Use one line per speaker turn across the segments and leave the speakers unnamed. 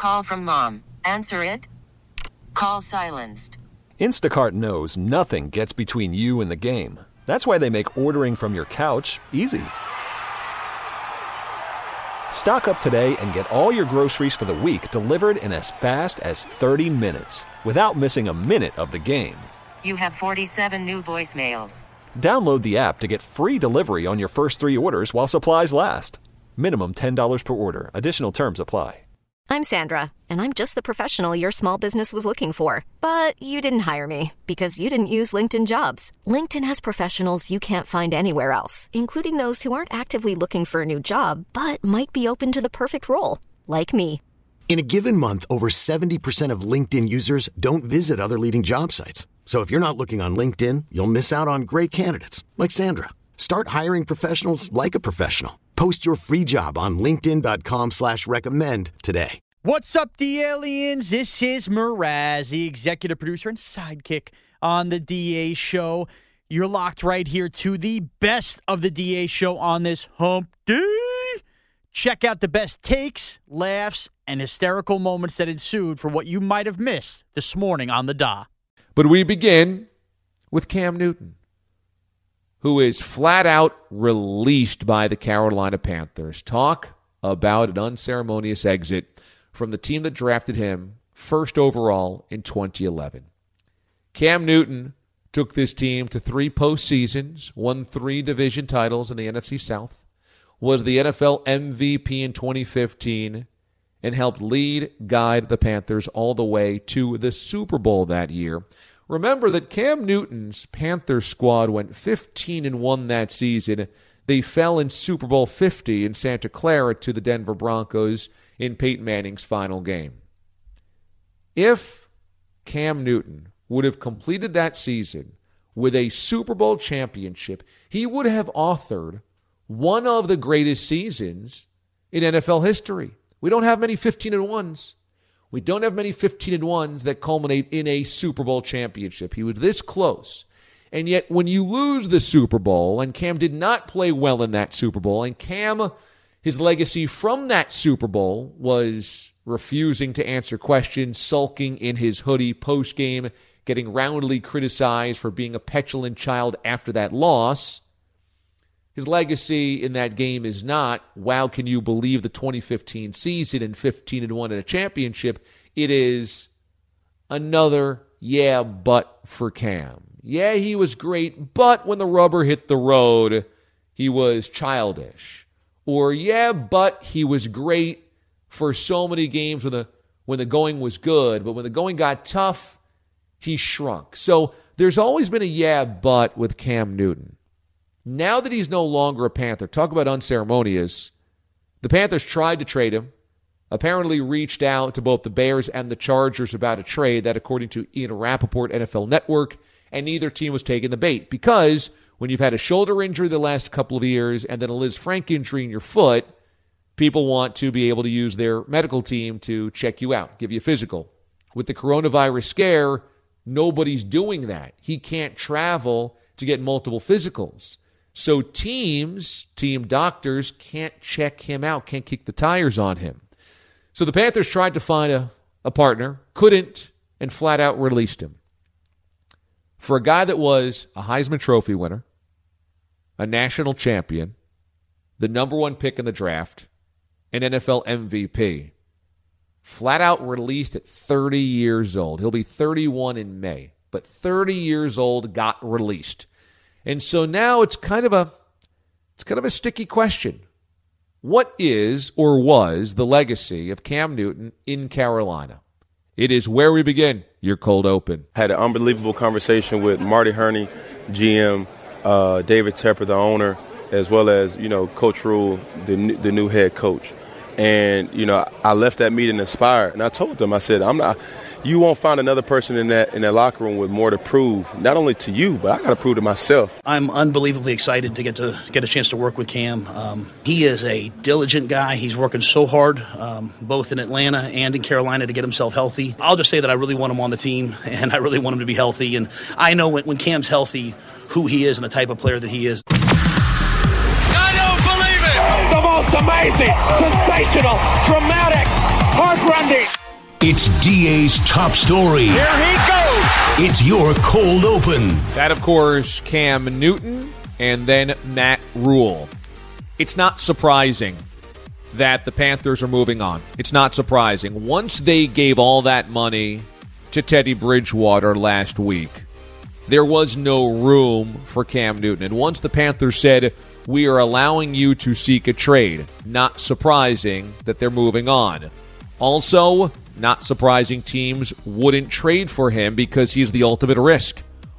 call from mom. Answer it. Call silenced.
Instacart knows nothing gets between you and the game. That's why they make ordering from your couch easy. Stock up today and get all your groceries for the week delivered in as fast as 30 minutes without missing a minute of the game.
You have 47 new voicemails.
Download the app to get free delivery on your first 3 orders while supplies last. Minimum $10 per order. Additional terms apply.
I'm Sandra, and I'm just the professional your small business was looking for. But you didn't hire me because you didn't use LinkedIn Jobs. LinkedIn has professionals you can't find anywhere else, including those who aren't actively looking for a new job, but might be open to the perfect role, like me.
In a given month, over 70% of LinkedIn users don't visit other leading job sites. So if you're not looking on LinkedIn, you'll miss out on great candidates like Sandra. Start hiring professionals like a professional. Post your free job on linkedin.com/recommend today.
What's up, the aliens? This is Mraz, the executive producer and sidekick on the DA show. You're locked right here to the best of the DA show on this hump day. Check out the best takes, laughs, and hysterical moments that ensued for what you might have missed this morning on the Da.
But we begin with Cam Newton, who is flat out released by the Carolina Panthers. Talk about an unceremonious exit from the team that drafted him first overall in 2011. Cam Newton took this team to 3 postseasons, won 3 division titles in the NFC South, was the NFL MVP in 2015, and helped guide the Panthers all the way to the Super Bowl that year. Remember that Cam Newton's Panthers squad went 15-1 that season. They fell in Super Bowl 50 in Santa Clara to the Denver Broncos in Peyton Manning's final game. If Cam Newton would have completed that season with a Super Bowl championship, he would have authored one of the greatest seasons in NFL history. We don't have many 15-1s. We don't have many 15-1s that culminate in a Super Bowl championship. He was this close. And yet when you lose the Super Bowl, and Cam did not play well in that Super Bowl, and Cam, his legacy from that Super Bowl was refusing to answer questions, sulking in his hoodie post-game, getting roundly criticized for being a petulant child after that loss. His legacy in that game is not, wow, can you believe the 2015 season and 15-1 in a championship? It is another yeah, but for Cam. Yeah, he was great, but when the rubber hit the road, he was childish. Or yeah, but he was great for so many games when the going was good, but when the going got tough, he shrunk. So there's always been a yeah, but with Cam Newton. Now that he's no longer a Panther, talk about unceremonious, the Panthers tried to trade him, apparently reached out to both the Bears and the Chargers about a trade, that according to Ian Rappaport, NFL Network, and neither team was taking the bait, because when you've had a shoulder injury the last couple of years and then a Liz Frank injury in your foot, people want to be able to use their medical team to check you out, give you a physical. With the coronavirus scare, nobody's doing that. He can't travel to get multiple physicals. So team doctors can't check him out, can't kick the tires on him. So the Panthers tried to find a partner, couldn't, and flat out released him. For a guy that was a Heisman Trophy winner, a national champion, the number 1 pick in the draft, an NFL MVP, flat out released at 30 years old. He'll be 31 in May, but 30 years old, got released. And so now it's kind of a sticky question. What is or was the legacy of Cam Newton in Carolina? It is where we begin. Your cold open.
Had an unbelievable conversation with Marty Hurney, GM, David Tepper, the owner, as well as, Coach Rule, the new head coach. And, I left that meeting inspired. And I told them, I said, you won't find another person in that locker room with more to prove, not only to you, but I got to prove to myself.
I'm unbelievably excited to get a chance to work with Cam. He is a diligent guy. He's working so hard, both in Atlanta and in Carolina, to get himself healthy. I'll just say that I really want him on the team, and I really want him to be healthy. And I know when Cam's healthy, who he is and the type of player that he is.
I don't believe it! The most amazing, sensational, dramatic, heart-rending
It's DA's top story.
Here he goes.
It's your cold open.
That, of course, Cam Newton and then Matt Rule. It's not surprising that the Panthers are moving on. It's not surprising. Once they gave all that money to Teddy Bridgewater last week, there was no room for Cam Newton. And once the Panthers said, we are allowing you to seek a trade, not surprising that they're moving on. Also, not surprising teams wouldn't trade for him because he's the ultimate risk.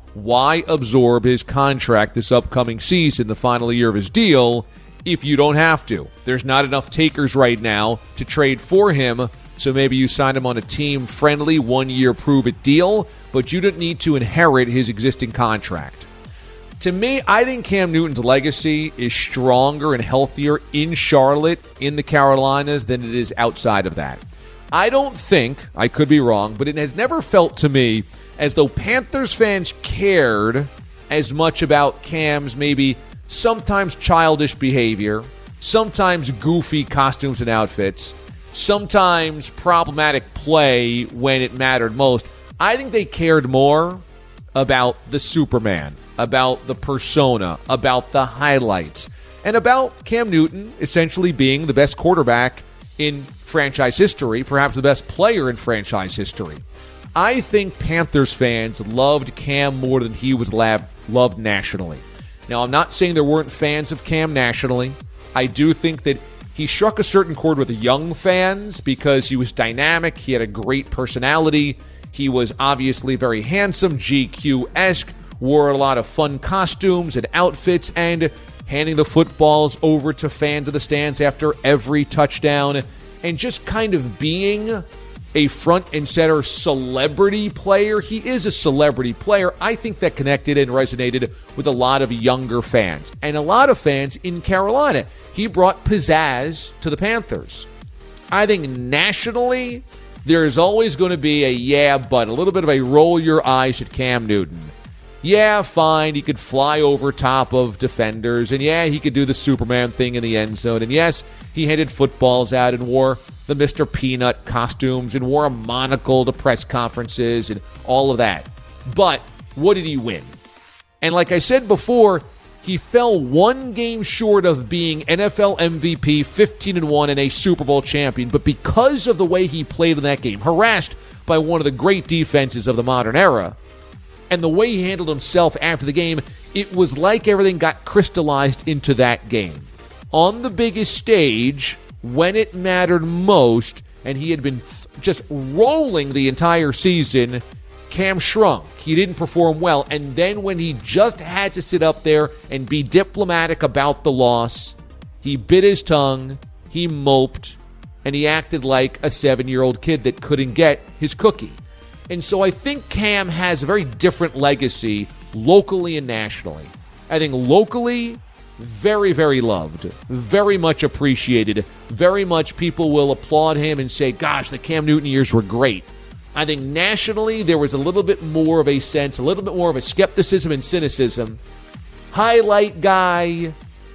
Why absorb his contract this upcoming season, the final year of his deal, if you don't have to? There's not enough takers right now to trade for him, so maybe you sign him on a team-friendly one-year prove-it deal, but you don't need to inherit his existing contract. To me, I think Cam Newton's legacy is stronger and healthier in Charlotte, in the Carolinas, than it is outside of that. I don't think, I could be wrong, but it has never felt to me as though Panthers fans cared as much about Cam's maybe sometimes childish behavior, sometimes goofy costumes and outfits, sometimes problematic play when it mattered most. I think they cared more about the Superman, about the persona, about the highlights, and about Cam Newton essentially being the best quarterback in franchise history, perhaps the best player in franchise history. I think Panthers fans loved Cam more than he was loved nationally. Now, I'm not saying there weren't fans of Cam nationally. I do think that he struck a certain chord with the young fans because he was dynamic. He had a great personality. He was obviously very handsome, GQ-esque, wore a lot of fun costumes and outfits, and handing the footballs over to fans of the stands after every touchdown, and just kind of being a front and center celebrity player. He is a celebrity player. I think that connected and resonated with a lot of younger fans and a lot of fans in Carolina. He brought pizzazz to the Panthers. I think nationally, there is always going to be a little bit of a roll your eyes at Cam Newton. Yeah, fine, he could fly over top of defenders, and yeah, he could do the Superman thing in the end zone, and yes, he handed footballs out and wore the Mr. Peanut costumes and wore a monocle to press conferences and all of that. But what did he win? And like I said before, he fell one game short of being NFL MVP, 15-1, and a Super Bowl champion. But because of the way he played in that game, harassed by one of the great defenses of the modern era, and the way he handled himself after the game, it was like everything got crystallized into that game. On the biggest stage, when it mattered most, and he had been just rolling the entire season, Cam shrunk. He didn't perform well. And then when he just had to sit up there and be diplomatic about the loss, he bit his tongue, he moped, and he acted like a 7-year-old kid that couldn't get his cookie. And so I think Cam has a very different legacy locally and nationally. I think locally, very, very loved, very much appreciated, very much people will applaud him and say, gosh, the Cam Newton years were great. I think nationally, there was a little bit more of a sense, a little bit more of a skepticism and cynicism. Highlight guy,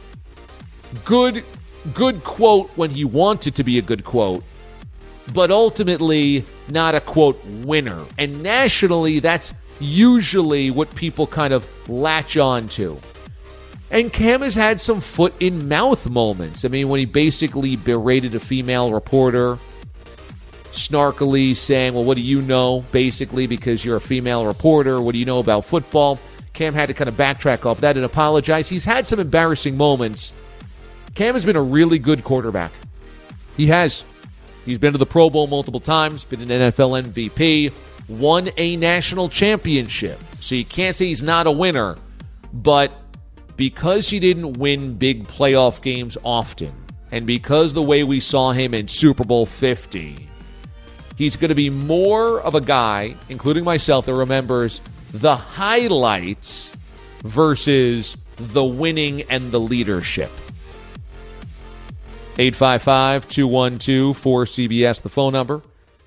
good quote when he wanted to be a good quote, but ultimately not a, quote, winner. And nationally, that's usually what people kind of latch on to. And Cam has had some foot-in-mouth moments. I mean, when he basically berated a female reporter, snarkily saying, well, what do you know, basically, because you're a female reporter, what do you know about football? Cam had to kind of backtrack off that and apologize. He's had some embarrassing moments. Cam has been a really good quarterback. He has. He's been to the Pro Bowl multiple times, been an NFL MVP, won a national championship. So you can't say he's not a winner, but because he didn't win big playoff games often, and because the way we saw him in Super Bowl 50, he's going to be more of a guy, including myself, that remembers the highlights versus the winning and the leadership. 855-212-4CBS, the phone number.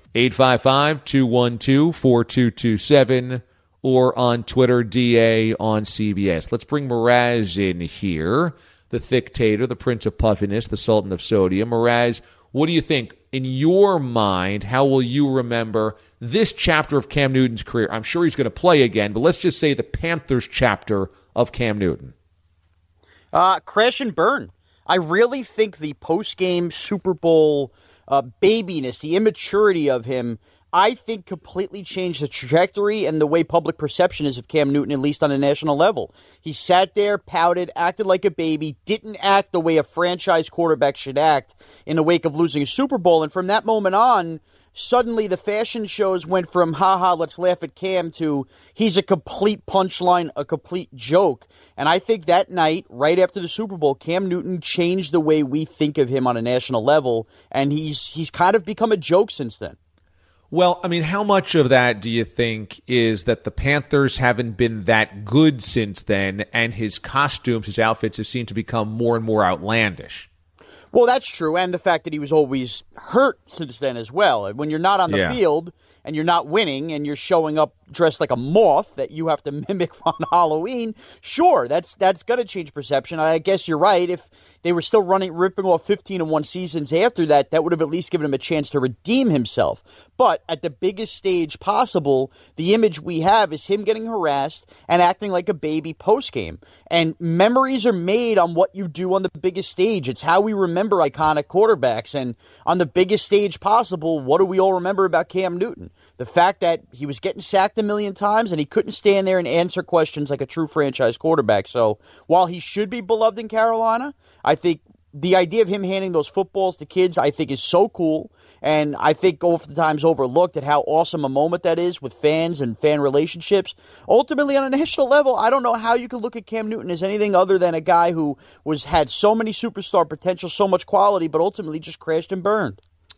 855-212-4227, or on Twitter, DA on CBS. Let's bring Mraz in here, the thick tater, the prince of puffiness, the sultan of sodium. Mraz, what do you think? in your mind, how will you remember this chapter of Cam Newton's career? I'm sure he's going to play again, but let's just say the Panthers chapter of Cam Newton.
Crash and burn. I really think the post-game Super Bowl babiness, the immaturity of him, I think completely changed the trajectory and the way public perception is of Cam Newton, at least on a national level. He sat there, pouted, acted like a baby, didn't act the way a franchise quarterback should act in the wake of losing a Super Bowl. And from that moment on, suddenly the fashion shows went from, haha, let's laugh at Cam, to he's a complete punchline, a complete joke. And I think that night, right after the Super Bowl, Cam Newton changed the way we think of him on a national level, and he's kind of become a joke since then.
Well, I mean, how much of that do you think is that the Panthers haven't been that good since then, and his costumes, his outfits have seemed to become more and more outlandish?
Well, that's true, and the fact that he was always hurt since then as well. When you're not on the field and you're not winning and you're showing up dressed like a moth that you have to mimic on Halloween, sure, that's going to change perception. I guess you're right. If they were still ripping off 15-1 seasons after that, that would have at least given him a chance to redeem himself. But at the biggest stage possible, the image we have is him getting harassed and acting like a baby post-game. And memories are made on what you do on the biggest stage. It's how we remember iconic quarterbacks. And on the biggest stage possible, what do we all remember about Cam Newton? The fact that he was getting sacked a million times and he couldn't stand there and answer questions like a true franchise quarterback. So while he should be beloved in Carolina, I think the idea of him handing those footballs to kids, I think, is so cool. And I think oftentimes overlooked at how awesome a moment that is with fans and fan relationships. Ultimately, on a national level, I don't know how you can look at Cam Newton as anything other than a guy who had so many superstar potential, so much quality, but ultimately just crashed and burned.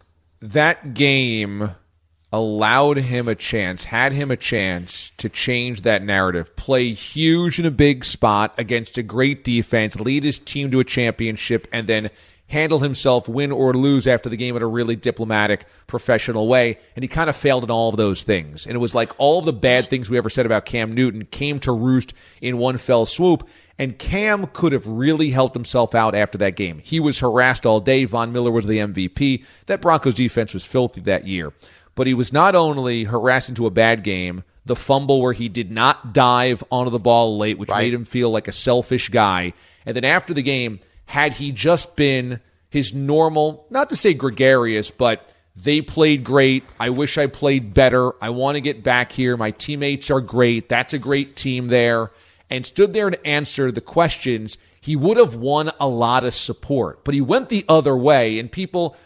That game allowed him a chance, had him a chance to change that narrative, play huge in a big spot against a great defense, lead his team to a championship, and then handle himself, win or lose after the game in a really diplomatic, professional way. And he kind of failed in all of those things. And it was like all the bad things we ever said about Cam Newton came to roost in one fell swoop. And Cam could have really helped himself out after that game. He was harassed all day. Von Miller was the MVP. That Broncos defense was filthy that year. But he was not only harassed into a bad game, the fumble where he did not dive onto the ball late, which made him feel like a selfish guy. And then after the game, had he just been his normal, not to say gregarious, but they played great. I wish I played better. I want to get back here. My teammates are great. That's a great team there. And stood there and answered the questions, he would have won a lot of support. But he went the other way, and people,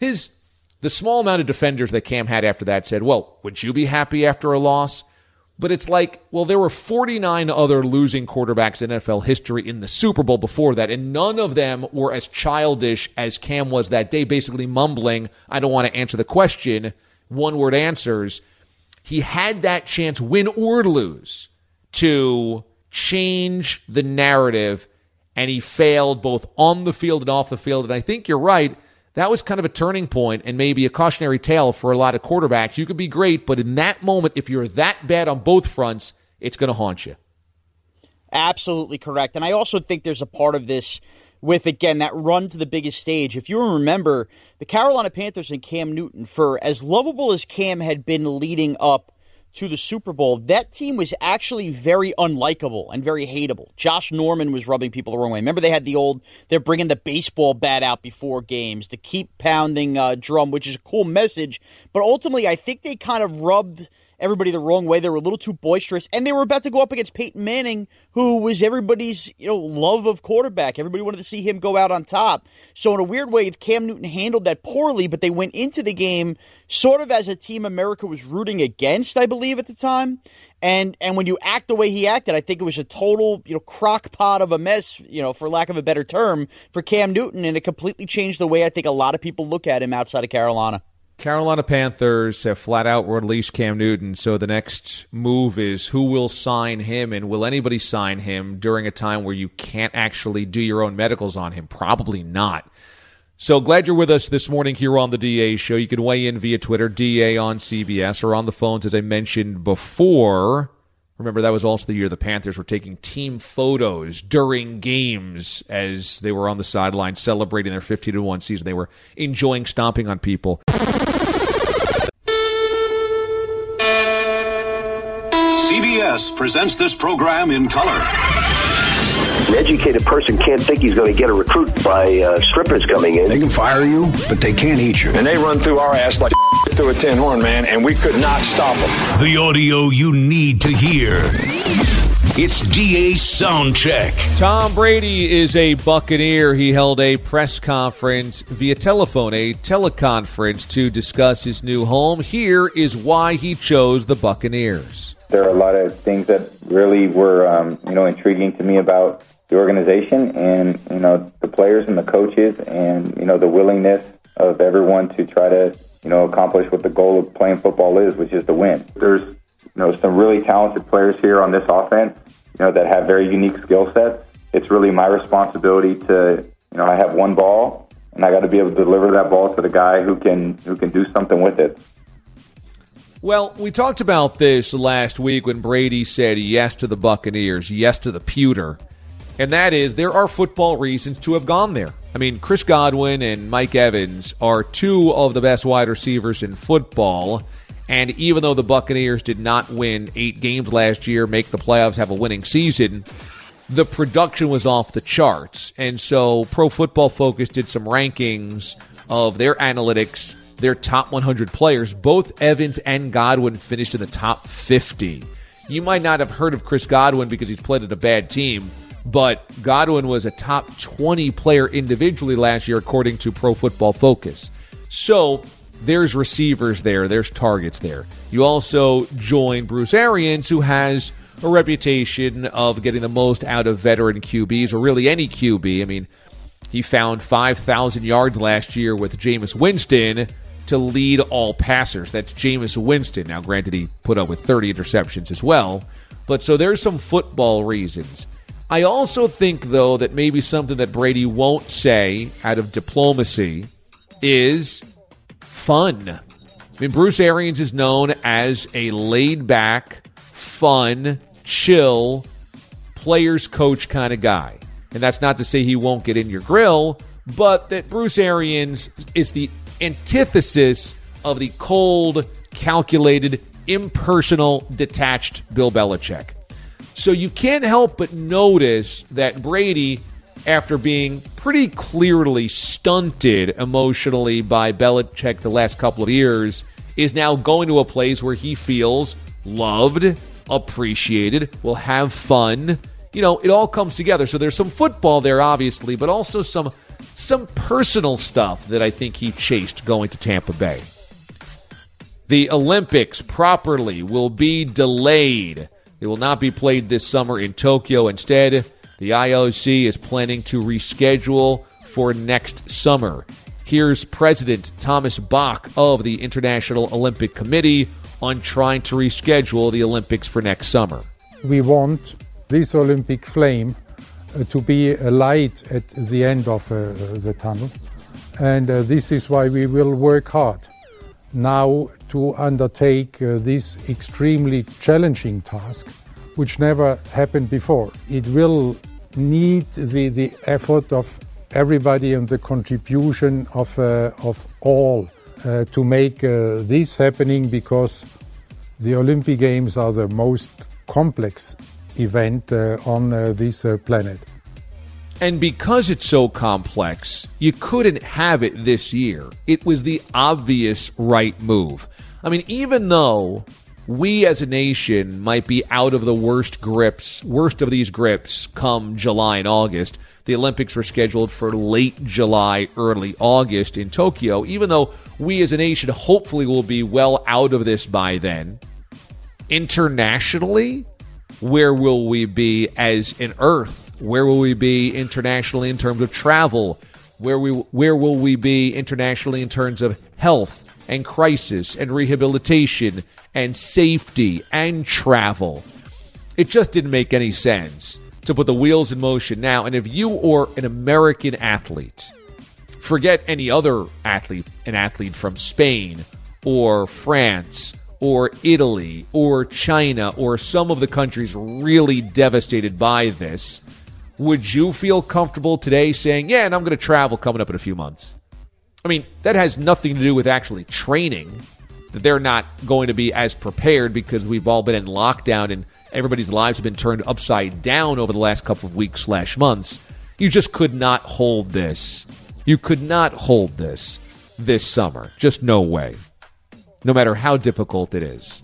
the small amount of defenders that Cam had after that said, well, would you be happy after a loss? But it's like, well, there were 49 other losing quarterbacks in NFL history in the Super Bowl before that, and none of them were as childish as Cam was that day, basically mumbling, I don't want to answer the question, one-word answers. He had that chance, win or lose, to change the narrative, and he failed both on the field and off the field. And I think you're right. That was kind of a turning point and maybe a cautionary tale for a lot of quarterbacks. You could be great, but in that moment, if you're that bad on both fronts, it's going to haunt you.
Absolutely correct. And I also think there's a part of this with, again, that run to the biggest stage. If you remember, the Carolina Panthers and Cam Newton, for as lovable as Cam had been leading up to the Super Bowl, that team was actually very unlikable and very hateable. Josh Norman was rubbing people the wrong way. Remember, they had they're bringing the baseball bat out before games, the keep pounding drum, which is a cool message. But ultimately, I think they kind of rubbed everybody the wrong way. They were a little too boisterous, and they were about to go up against Peyton Manning, who was everybody's love of quarterback. Everybody wanted to see him go out on top. So in a weird way, Cam Newton handled that poorly, but they went into the game sort of as a team America was rooting against, I believe, at the time. And when you act the way he acted, I think it was a total crock pot of a mess, for lack of a better term, for Cam Newton, and it completely changed the way I think a lot of people look at him outside of Carolina.
Carolina Panthers have flat out released Cam Newton, so the next move is who will sign him, and will anybody sign him during a time where you can't actually do your own medicals on him? Probably not. So glad you're with us this morning here on the DA Show. You can weigh in via Twitter, DA on CBS, or on the phones, as I mentioned before. Remember, that was also the year the Panthers were taking team photos during games as they were on the sideline celebrating their 15-1 season. They were enjoying stomping on people.
CBS presents this program in color.
An educated person can't think he's going to get a recruit by strippers coming in.
They can fire you, but they can't eat you.
And they run through our ass like through a tin horn, man, and we could not stop them.
The audio you need to hear. It's DA's Soundcheck.
Tom Brady is a Buccaneer. He held a press conference via telephone, a teleconference, to discuss his new home. Here is why he chose the Buccaneers.
There are a lot of things that really were, intriguing to me about the organization and, the players and the coaches and, the willingness of everyone to try to, accomplish what the goal of playing football is, which is to win. There's, some really talented players here on this offense, that have very unique skill sets. It's really my responsibility to, I have one ball and I got to be able to deliver that ball to the guy who can do something with it.
Well, we talked about this last week when Brady said yes to the Buccaneers, yes to the pewter, and that is there are football reasons to have gone there. I mean, Chris Godwin and Mike Evans are two of the best wide receivers in football, and even though the Buccaneers did not win 8 games last year, make the playoffs, have a winning season, the production was off the charts, and so Pro Football Focus did some rankings of their analytics, their top 100 players. Both Evans and Godwin finished in the top 50. You might not have heard of Chris Godwin because he's played at a bad team, but Godwin was a top 20 player individually last year, according to Pro Football Focus. So there's receivers there, there's targets there. You also join Bruce Arians, who has a reputation of getting the most out of veteran QBs, or really any QB. I mean, he found 5,000 yards last year with Jameis Winston to lead all passers. That's Jameis Winston. Now, granted, he put up with 30 interceptions as well. But so there's some football reasons. I also think, though, that maybe something that Brady won't say out of diplomacy is fun. I mean, Bruce Arians is known as a laid-back, fun, chill, players coach kind of guy. And that's not to say he won't get in your grill, but that Bruce Arians is the antithesis of the cold, calculated, impersonal, detached Bill Belichick. So you can't help but notice that Brady, after being pretty clearly stunted emotionally by Belichick the last couple of years, is now going to a place where he feels loved, appreciated, will have fun. It all comes together. So there's some football there, obviously, but also some personal stuff that I think he chased going to Tampa Bay. The Olympics properly will be delayed. They will not be played this summer in Tokyo. Instead, the IOC is planning to reschedule for next summer. Here's President Thomas Bach of the International Olympic Committee on trying to reschedule the Olympics for next summer.
We want this Olympic flame to be a light at the end of the tunnel. And this is why we will work hard now to undertake this extremely challenging task, which never happened before. It will need the effort of everybody and the contribution of all to make this happening, because the Olympic Games are the most complex event on this planet.
And because it's so complex, you couldn't have it this year. It was the obvious right move. I mean, even though we as a nation might be out of the worst of these grips come July and August, the Olympics were scheduled for late July, early August in Tokyo. Even though we as a nation hopefully will be well out of this by then, internationally, where will we be as an Earth? Where will we be internationally in terms of travel? Where will we be internationally in terms of health and crisis and rehabilitation and safety and travel? It just didn't make any sense to put the wheels in motion now. And if you are an American athlete, forget any other athlete, an athlete from Spain or France or Italy or China or some of the countries really devastated by this, would you feel comfortable today saying, yeah, and I'm going to travel coming up in a few months? I mean, that has nothing to do with actually training, that they're not going to be as prepared because we've all been in lockdown and everybody's lives have been turned upside down over the last couple of weeks / months. You just could not hold this. You could not hold this summer. Just no way. No matter how difficult it is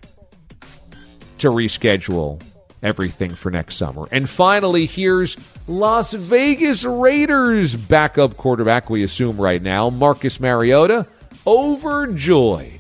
to reschedule everything for next summer. And finally, here's Las Vegas Raiders backup quarterback, we assume right now, Marcus Mariota, overjoyed.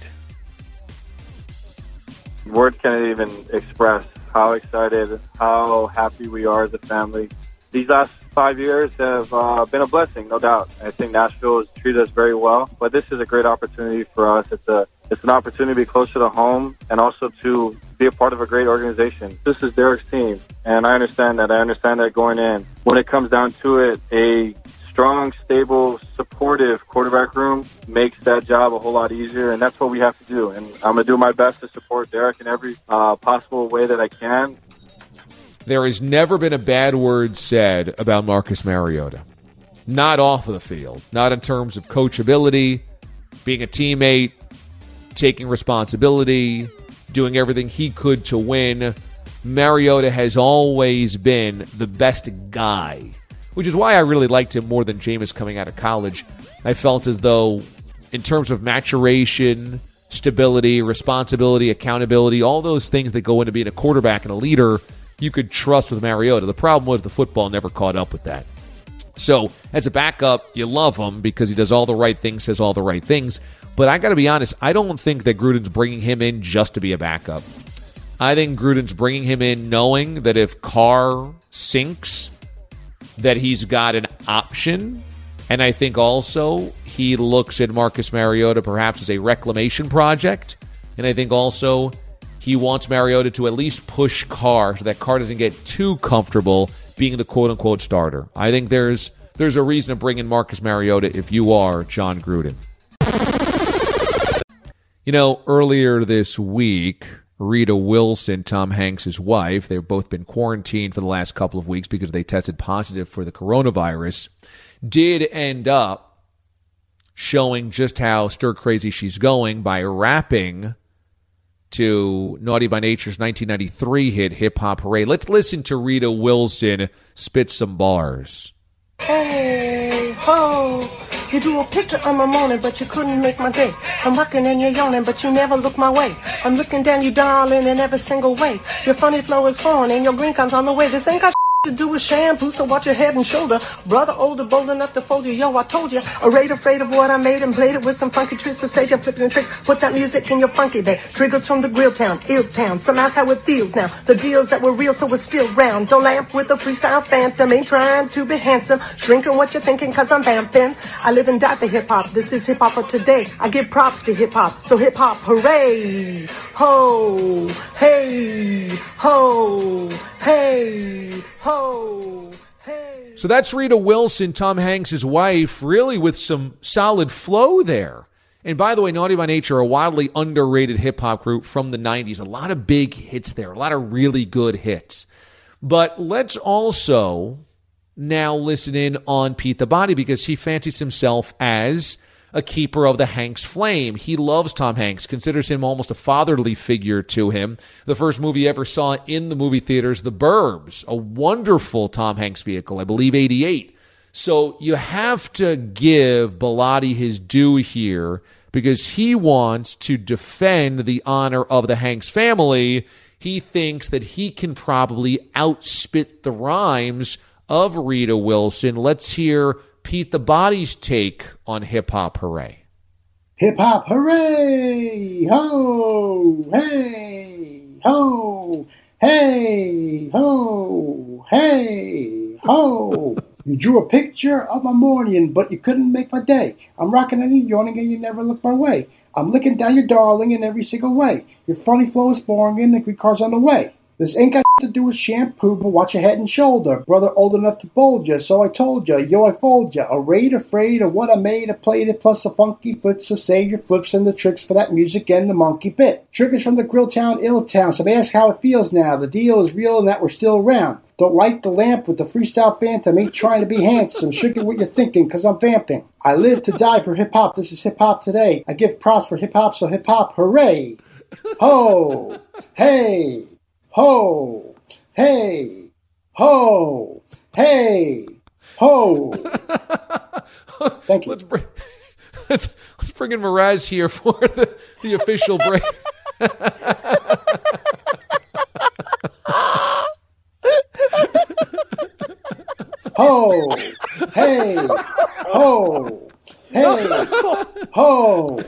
Words can't even express how excited, how happy we are as a family. These last 5 years have been a blessing, no doubt. I think Nashville has treated us very well, but this is a great opportunity for us. It's an opportunity to be closer to home and also to be a part of a great organization. This is Derek's team, and I understand that. I understand that going in. When it comes down to it, a strong, stable, supportive quarterback room makes that job a whole lot easier, and that's what we have to do. And I'm going to do my best to support Derek in every possible way that I can.
There has never been a bad word said about Marcus Mariota. Not off of the field. Not in terms of coachability, being a teammate, taking responsibility, doing everything he could to win. Mariota has always been the best guy, which is why I really liked him more than Jameis coming out of college. I felt as though in terms of maturation, stability, responsibility, accountability, all those things that go into being a quarterback and a leader, you could trust with Mariota. The problem was the football never caught up with that. So as a backup, you love him because he does all the right things, says all the right things. But I got to be honest, I don't think that Gruden's bringing him in just to be a backup. I think Gruden's bringing him in knowing that if Carr sinks, that he's got an option. And I think also he looks at Marcus Mariota perhaps as a reclamation project. And I think also he wants Mariota to at least push Carr so that Carr doesn't get too comfortable being the quote-unquote starter. I think there's a reason to bring in Marcus Mariota if you are John Gruden. You know, earlier this week, Rita Wilson, Tom Hanks' wife, they've both been quarantined for the last couple of weeks because they tested positive for the coronavirus, did end up showing just how stir-crazy she's going by rapping to Naughty by Nature's 1993 hit, Hip Hop Hooray. Let's listen to Rita Wilson spit some bars.
Hey, ho, you drew a picture of my morning, but you couldn't make my day. I'm rocking and you're yawning, but you never look my way. I'm looking down you, darling, in every single way. Your funny flow is foreign and your green card's on the way. This ain't got to do with shampoo, so watch your head and shoulder. Brother older, bold enough to fold you. Yo, I told you, afraid of what I made and played it with some funky twists of sage and flips and tricks. Put that music in your funky day. Triggers from the grill town, ill town. Some ask how it feels now. The deals that were real, so we're still round. Don't lamp with a freestyle phantom. Ain't trying to be handsome. Shrinking what you're thinking, cause I'm vamping. I live and die for hip hop. This is hip hop for today. I give props to hip hop. So hip hop, hooray! Ho! Hey! Ho! Hey! Ho!
So that's Rita Wilson, Tom Hanks' wife, really with some solid flow there. And by the way, Naughty by Nature, a wildly underrated hip-hop group from the 90s. A lot of big hits there, a lot of really good hits. But let's also now listen in on Pete the Body because he fancies himself as a keeper of the Hanks flame. He loves Tom Hanks, considers him almost a fatherly figure to him. The first movie he ever saw in the movie theaters, The Burbs, a wonderful Tom Hanks vehicle, I believe 88. So you have to give Bilotti his due here because he wants to defend the honor of the Hanks family. He thinks that he can probably outspit the rhymes of Rita Wilson. Let's hear Pete the Body's take on Hip Hop Hooray.
Hip Hop Hooray! Ho! Hey! Ho! Hey! Ho! Hey! Ho! You drew a picture of my morning, but you couldn't make my day. I'm rocking and you're yawning and you never look my way. I'm looking down your darling in every single way. Your funny flow is boring and the Greek car's on the way. This ain't got to do with shampoo, but watch your head and shoulder. Brother old enough to bold ya, so I told ya, yo I fold ya. Arrayed, afraid of what I made, I played it, plus a funky foot, so save your flips and the tricks for that music and the monkey bit. Triggers from the Grill Town, Ill Town, so ask how it feels now. The deal is real and that we're still around. Don't light the lamp with the freestyle phantom, ain't trying to be handsome. Sugar what you're thinking, cause I'm vamping. I live to die for hip-hop, this is hip-hop today. I give props for hip-hop, so hip-hop, hooray! Ho! Hey! Ho! Hey! Ho! Hey! Ho! Thank you.
Let's bring in Mraz here for the official break.
Ho! Hey! Ho! Hey! Ho!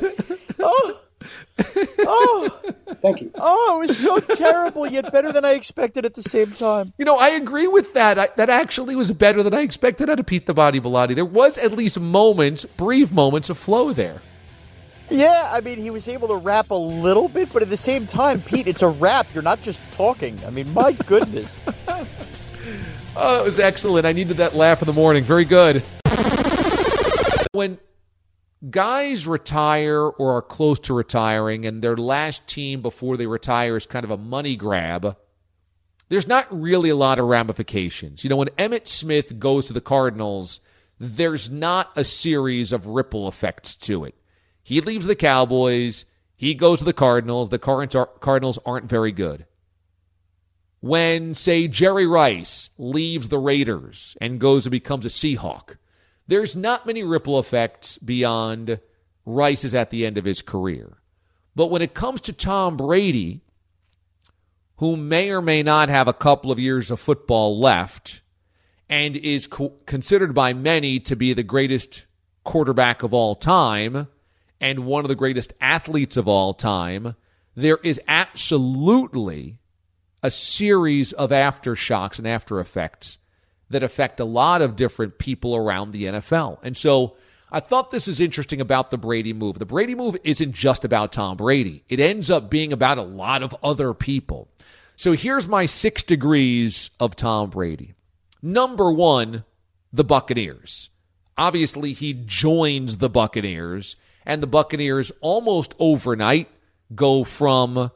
Oh,
thank you.
Oh, it was so terrible, yet better than I expected at the same time.
You know, I agree with that. That actually was better than I expected out of Pete the Body Bilotti. There was at least brief moments of flow there.
Yeah, I mean, he was able to rap a little bit, but at the same time, Pete, it's a rap. You're not just talking. I mean, my goodness.
Oh, it was excellent. I needed that laugh in the morning. Very good. When guys retire or are close to retiring and their last team before they retire is kind of a money grab, there's not really a lot of ramifications. You know, when Emmitt Smith goes to the Cardinals, there's not a series of ripple effects to it. He leaves the Cowboys, he goes to the Cardinals, the Cardinals aren't very good. When, say, Jerry Rice leaves the Raiders and goes and becomes a Seahawk, there's not many ripple effects beyond Rice is at the end of his career. But when it comes to Tom Brady, who may or may not have a couple of years of football left and is considered by many to be the greatest quarterback of all time and one of the greatest athletes of all time, there is absolutely a series of aftershocks and after effects that affect a lot of different people around the NFL. And so I thought this was interesting about the Brady move. The Brady move isn't just about Tom Brady. It ends up being about a lot of other people. So here's my 6 degrees of Tom Brady. Number 1, the Buccaneers. Obviously, he joins the Buccaneers, and the Buccaneers almost overnight go from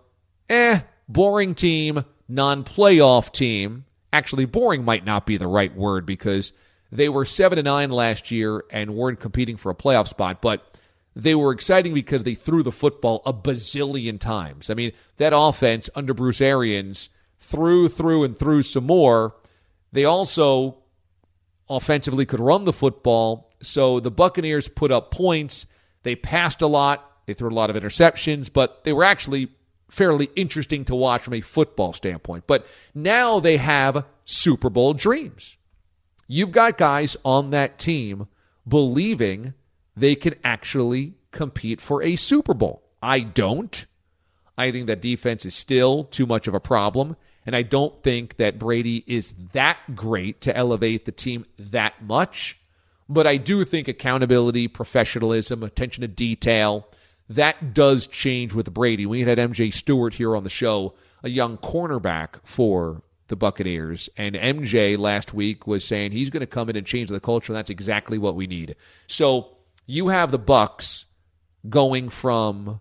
boring team, non-playoff team. Actually, boring might not be the right word because they were 7-9 last year and weren't competing for a playoff spot, but they were exciting because they threw the football a bazillion times. I mean, that offense under Bruce Arians threw some more. They also offensively could run the football, so the Buccaneers put up points. They passed a lot. They threw a lot of interceptions, but they were actually fairly interesting to watch from a football standpoint. But now they have Super Bowl dreams. You've got guys on that team believing they can actually compete for a Super Bowl. I don't. I think that defense is still too much of a problem, and I don't think that Brady is that great to elevate the team that much. But I do think accountability, professionalism, attention to detail, that does change with Brady. We had MJ Stewart here on the show, a young cornerback for the Buccaneers, and MJ last week was saying he's going to come in and change the culture, and that's exactly what we need. So you have the Bucs going from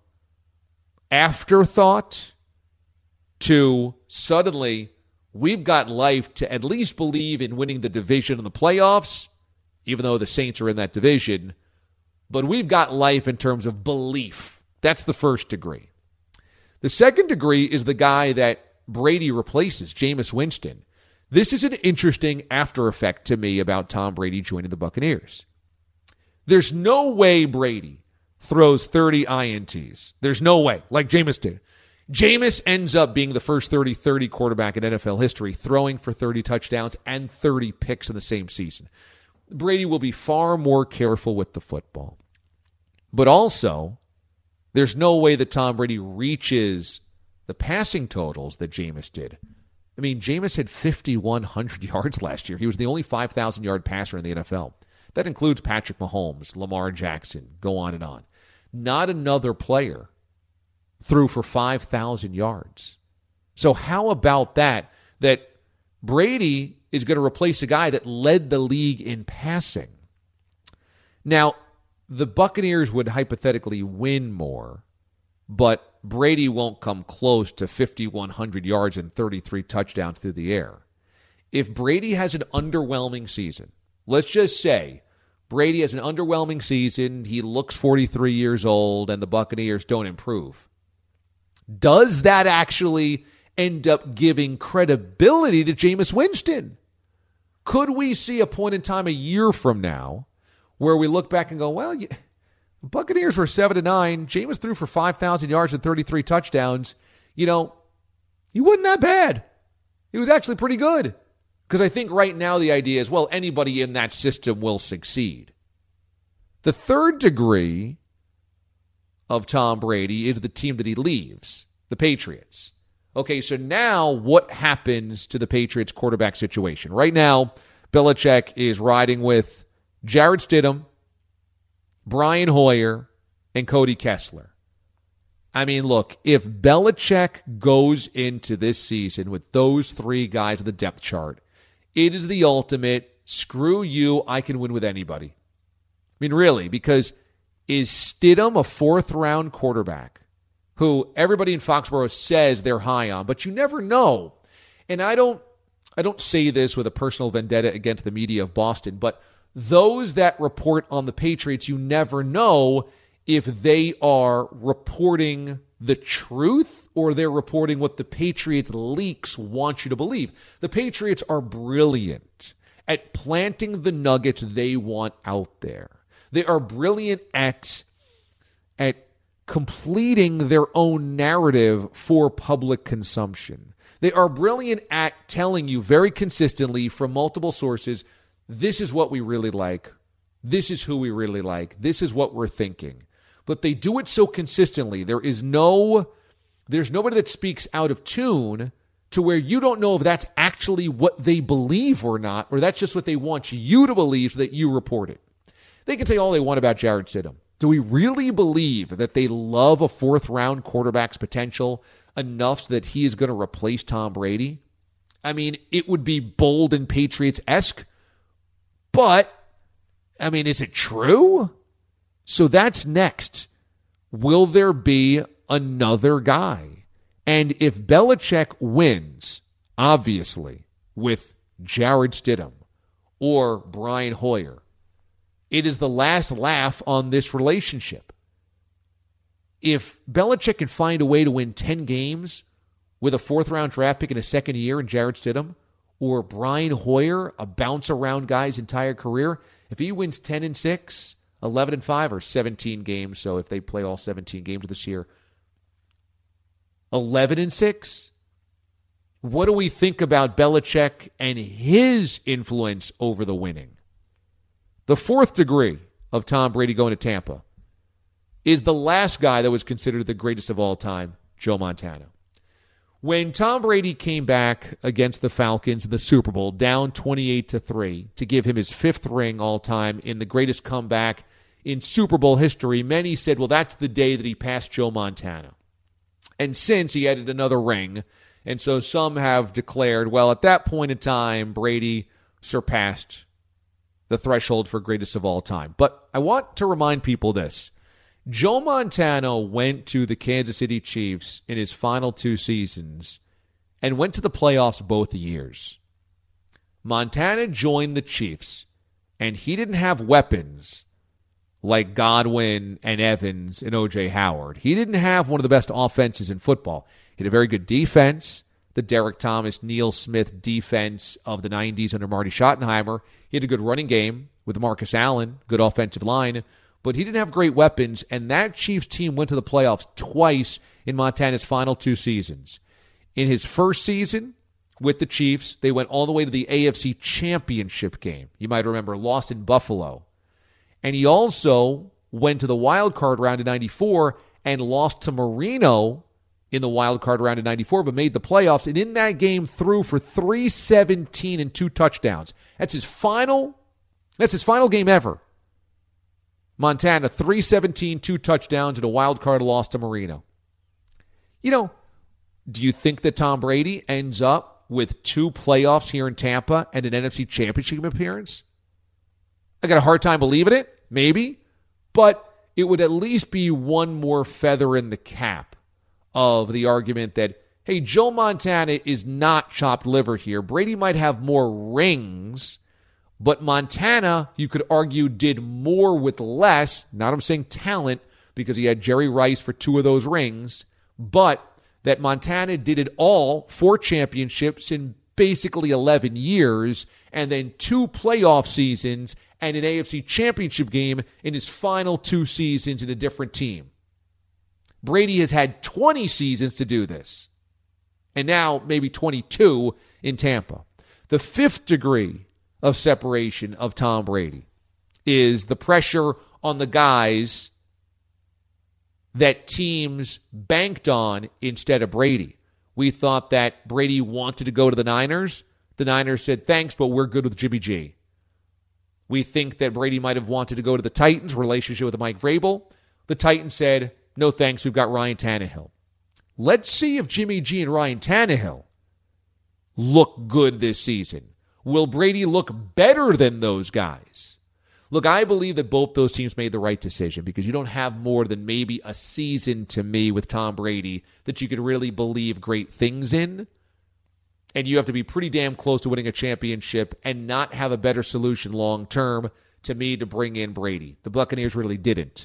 afterthought to suddenly we've got life to at least believe in winning the division and the playoffs, even though the Saints are in that division. But we've got life in terms of belief. That's the first degree. The second degree is the guy that Brady replaces, Jameis Winston. This is an interesting after effect to me about Tom Brady joining the Buccaneers. There's no way Brady throws 30 INTs. There's no way, like Jameis did. Jameis ends up being the first 30-30 quarterback in NFL history, throwing for 30 touchdowns and 30 picks in the same season. Brady will be far more careful with the football. But also, there's no way that Tom Brady reaches the passing totals that Jameis did. I mean, Jameis had 5,100 yards last year. He was the only 5,000-yard passer in the NFL. That includes Patrick Mahomes, Lamar Jackson, go on and on. Not another player threw for 5,000 yards. So how about that Brady is going to replace a guy that led the league in passing? Now, the Buccaneers would hypothetically win more, but Brady won't come close to 5,100 yards and 33 touchdowns through the air. If Brady has an underwhelming season, let's just say Brady has an underwhelming season, he looks 43 years old, and the Buccaneers don't improve, does that actually end up giving credibility to Jameis Winston? Could we see a point in time a year from now where we look back and go, well, the Buccaneers were 7-9. Jameis threw for 5,000 yards and 33 touchdowns. He wasn't that bad. He was actually pretty good. Because I think right now the idea is, well, anybody in that system will succeed. The third degree of Tom Brady is the team that he leaves, the Patriots. Okay, so now what happens to the Patriots quarterback situation? Right now, Belichick is riding with Jarrett Stidham, Brian Hoyer, and Cody Kessler. I mean, look, if Belichick goes into this season with those three guys on the depth chart, it is the ultimate, screw you, I can win with anybody. I mean, really, because is Stidham a fourth-round quarterback who everybody in Foxborough says they're high on, but you never know. And I don't say this with a personal vendetta against the media of Boston, but those that report on the Patriots, you never know if they are reporting the truth or they're reporting what the Patriots leaks want you to believe. The Patriots are brilliant at planting the nuggets they want out there. They are brilliant at completing their own narrative for public consumption. They are brilliant at telling you very consistently from multiple sources, this is what we really like. This is who we really like. This is what we're thinking. But they do it so consistently. There's nobody that speaks out of tune to where you don't know if that's actually what they believe or not, or that's just what they want you to believe so that you report it. They can say all they want about Jarrett Stidham. Do we really believe that they love a fourth-round quarterback's potential enough so that he is going to replace Tom Brady? I mean, it would be bold and Patriots-esque, but, I mean, is it true? So that's next. Will there be another guy? And if Belichick wins, obviously, with Jarrett Stidham or Brian Hoyer, it is the last laugh on this relationship. If Belichick can find a way to win 10 games with a fourth-round draft pick in his second year in Jarrett Stidham, or Brian Hoyer, a bounce-around guy's entire career, if he wins 10-6, 11-5, or 17 games, so if they play all 17 games this year, 11-6, what do we think about Belichick and his influence over the winning? The fourth degree of Tom Brady going to Tampa is the last guy that was considered the greatest of all time, Joe Montana. When Tom Brady came back against the Falcons in the Super Bowl, down 28-3, to give him his fifth ring all time in the greatest comeback in Super Bowl history, many said, well, that's the day that he passed Joe Montana. And since he added another ring, and so some have declared, well, at that point in time, Brady surpassed the threshold for greatest of all time. But I want to remind people this. Joe Montana went to the Kansas City Chiefs in his final two seasons and went to the playoffs both years. Montana joined the Chiefs, and he didn't have weapons like Godwin and Evans and O.J. Howard. He didn't have one of the best offenses in football. He had a very good defense, the Derek Thomas, Neil Smith defense of the 90s under Marty Schottenheimer. He had a good running game with Marcus Allen, good offensive line, but he didn't have great weapons, and that Chiefs team went to the playoffs twice in Montana's final two seasons. In his first season with the Chiefs, they went all the way to the AFC Championship game. You might remember, lost in Buffalo. And he also went to the wild card round in 94 and lost to Marino in the wild card round in 94, but made the playoffs. And in that game, threw for 317 and 2 touchdowns. That's his final game ever. Montana, 317, 2 touchdowns, and a wild card loss to Marino. You know, Do you think that Tom Brady ends up with 2 playoffs here in Tampa and an NFC Championship appearance? I got a hard time believing it, maybe, but it would at least be one more feather in the cap of the argument that, hey, Joe Montana is not chopped liver here. Brady might have more rings, but Montana, you could argue, did more with less. Not I'm saying talent, because he had Jerry Rice for 2 of those rings, but that Montana did it all, 4 championships in basically 11 years, and then 2 playoff seasons and an AFC championship game in his final 2 seasons in a different team. Brady has had 20 seasons to do this, and now maybe 22 in Tampa. The 5th degree of separation of Tom Brady is the pressure on the guys that teams banked on instead of Brady. We thought that Brady wanted to go to the Niners. The Niners said, thanks, but we're good with Jimmy G. We think that Brady might have wanted to go to the Titans, relationship with Mike Vrabel. The Titans said, no thanks, we've got Ryan Tannehill. Let's see if Jimmy G and Ryan Tannehill look good this season. Will Brady look better than those guys? Look, I believe that both those teams made the right decision because you don't have more than maybe a season to me with Tom Brady that you could really believe great things in. And you have to be pretty damn close to winning a championship and not have a better solution long term to me to bring in Brady. The Buccaneers really didn't.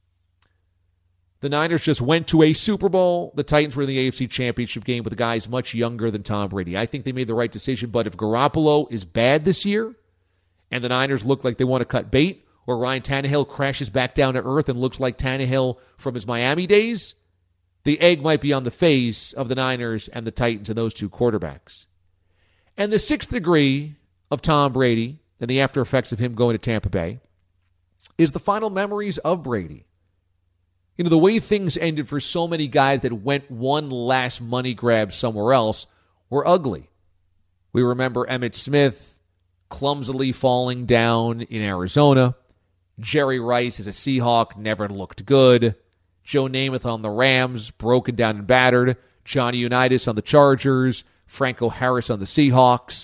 The Niners just went to a Super Bowl. The Titans were in the AFC Championship game with guys much younger than Tom Brady. I think they made the right decision, but if Garoppolo is bad this year and the Niners look like they want to cut bait, or Ryan Tannehill crashes back down to earth and looks like Tannehill from his Miami days, the egg might be on the face of the Niners and the Titans and those 2 quarterbacks. And the 6th degree of Tom Brady and the after effects of him going to Tampa Bay is the final memories of Brady. You know, the way things ended for so many guys that went one last money grab somewhere else were ugly. We remember Emmitt Smith clumsily falling down in Arizona. Jerry Rice as a Seahawk never looked good. Joe Namath on the Rams, broken down and battered. Johnny Unitas on the Chargers. Franco Harris on the Seahawks.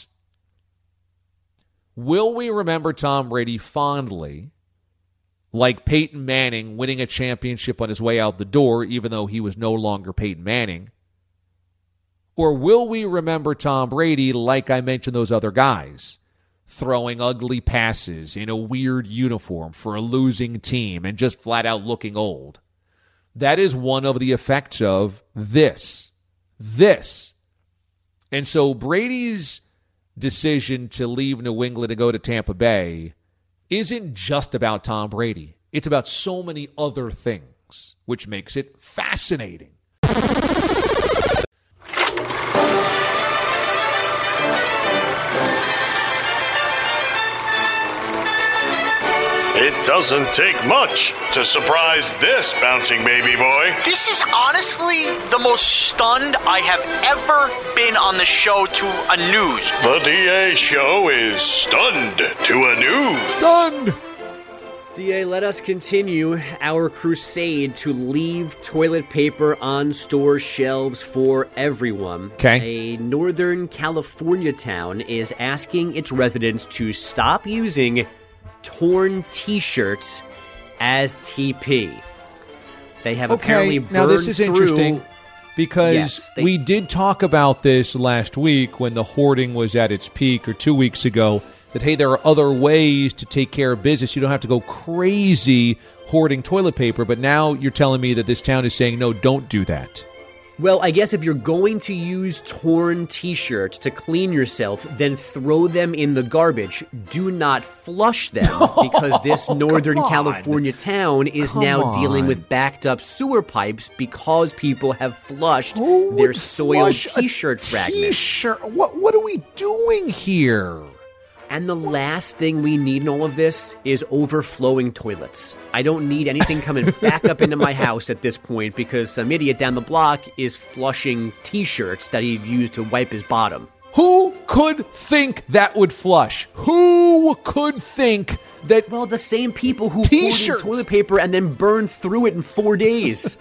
Will we remember Tom Brady fondly, like Peyton Manning winning a championship on his way out the door, even though he was no longer Peyton Manning? Or will we remember Tom Brady like I mentioned those other guys, throwing ugly passes in a weird uniform for a losing team and just flat out looking old? That is one of the effects of this. And so Brady's decision to leave New England and go to Tampa Bay isn't just about Tom Brady. It's about so many other things, which makes it fascinating.
It doesn't take much to surprise this bouncing baby boy.
This is honestly the most stunned I have ever been on the show to a news.
The DA show is stunned to a news.
Stunned!
DA, let us continue our crusade to leave toilet paper on store shelves for everyone.
Okay.
A Northern California town is asking its residents to stop using torn T-shirts as TP. They have apparently burned
now this is interesting
through,
because we did talk about this last week when the hoarding was at its peak, or 2 weeks ago, that, hey, there are other ways to take care of business. You don't have to go crazy hoarding toilet paper, but now you're telling me that this town is saying, no, don't do that.
Well, I guess if you're going to use torn T-shirts to clean yourself, then throw them in the garbage. Do not flush them, because this Northern California town is now dealing with backed up sewer pipes because people have flushed their soiled T-shirt fragments.
T-shirt? What are we doing here?
And the last thing we need in all of this is overflowing toilets. I don't need anything coming back up into my house at this point because some idiot down the block is flushing T-shirts that he'd used to wipe his bottom.
Who could think that would flush? Who could think that...
Well, the same people who hoarded toilet paper and then burned through it in 4 days.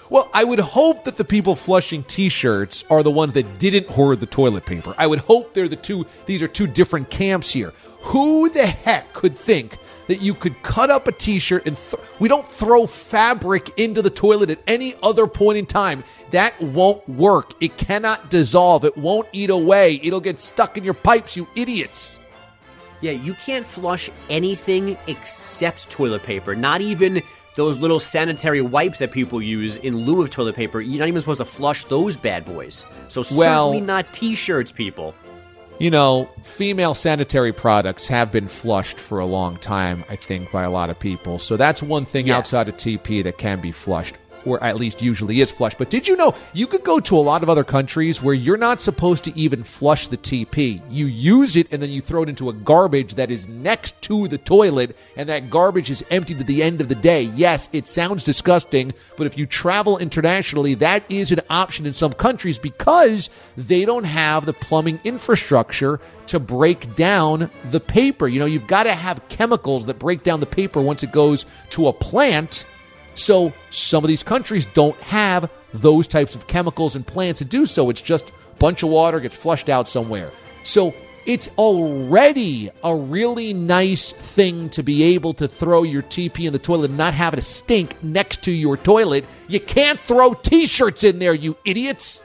Well, I would hope that the people flushing T-shirts are the ones that didn't hoard the toilet paper. I would hope these are two different camps here. Who the heck could think that you could cut up a T-shirt and we don't throw fabric into the toilet at any other point in time. That won't work. It cannot dissolve. It won't eat away. It'll get stuck in your pipes, you idiots.
Yeah, you can't flush anything except toilet paper. Not even those little sanitary wipes that people use in lieu of toilet paper. You're not even supposed to flush those bad boys. So certainly not T-shirts, people.
You know, female sanitary products have been flushed for a long time, I think, by a lot of people. So that's one thing outside of TP that can be flushed, or at least usually is flushed. But did you know you could go to a lot of other countries where you're not supposed to even flush the TP? You use it and then you throw it into a garbage that is next to the toilet, and that garbage is emptied at the end of the day. Yes, it sounds disgusting, but if you travel internationally, that is an option in some countries because they don't have the plumbing infrastructure to break down the paper. You know, you've got to have chemicals that break down the paper once it goes to a plant. So some of these countries don't have those types of chemicals and plants to do so. It's just a bunch of water gets flushed out somewhere. So it's already a really nice thing to be able to throw your TP in the toilet and not have it stink next to your toilet. You can't throw T-shirts in there, you idiots.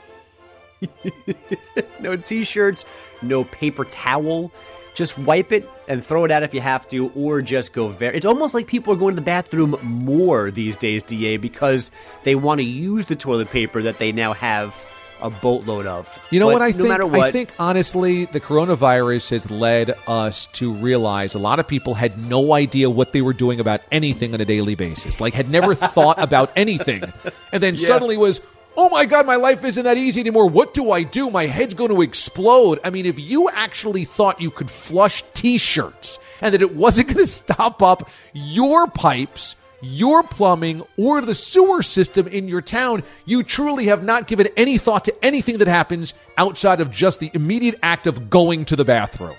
No T-shirts, no paper towel. Just wipe it and throw it out if you have to, or just go it's almost like people are going to the bathroom more these days, DA, because they want to use the toilet paper that they now have a boatload of.
You know
but
what I
no
think?
Matter what,
I think, honestly, the coronavirus has led us to realize a lot of people had no idea what they were doing about anything on a daily basis. Like, had never thought about anything. And then suddenly was, oh my God, my life isn't that easy anymore. What do I do? My head's going to explode. I mean, if you actually thought you could flush T-shirts and that it wasn't going to stop up your pipes, your plumbing, or the sewer system in your town, you truly have not given any thought to anything that happens outside of just the immediate act of going to the bathroom.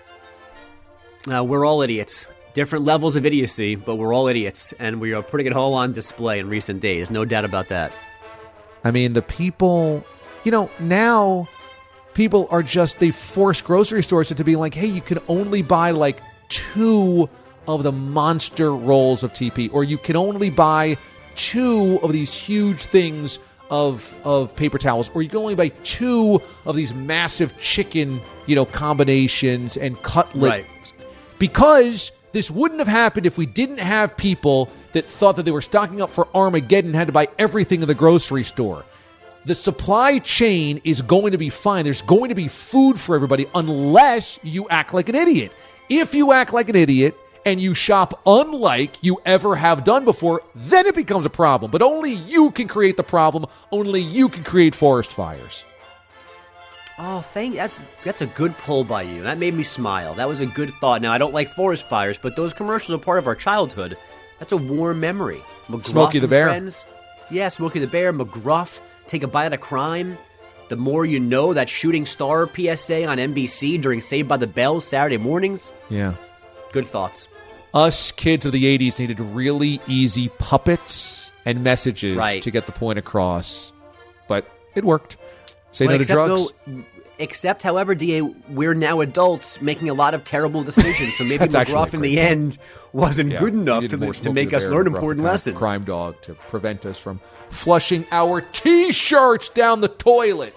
We're all idiots. Different levels of idiocy, but we're all idiots. And we are putting it all on display in recent days. No doubt about that.
I mean, the people, you know, now people are just, they force grocery stores into being like, hey, you can only buy like 2 of the monster rolls of TP, or you can only buy 2 of these huge things of paper towels, or you can only buy 2 of these massive chicken, you know, combinations and cutlets. Right. Because this wouldn't have happened if we didn't have people that thought that they were stocking up for Armageddon and had to buy everything in the grocery store. The supply chain is going to be fine. There's going to be food for everybody unless you act like an idiot. If you act like an idiot and you shop unlike you ever have done before, then it becomes a problem. But only you can create the problem. Only you can create forest fires.
Oh, that's a good pull by you. That made me smile. That was a good thought. Now, I don't like forest fires, but those commercials are part of our childhood. That's a warm memory. McGruff
Smokey the Bear.
Friends. Yeah, Smokey the Bear, McGruff, Take a Bite of Crime. The More You Know, that Shooting Star PSA on NBC during Saved by the Bell Saturday mornings.
Yeah.
Good thoughts.
Us kids of the 80s needed really easy puppets and messages to get the point across. But it worked. Say no to drugs.
Except, however, DA, we're now adults making a lot of terrible decisions. So maybe McGruff in the end wasn't good enough to make us learn important lessons.
Crime Dog to prevent us from flushing our T-shirts down the toilet.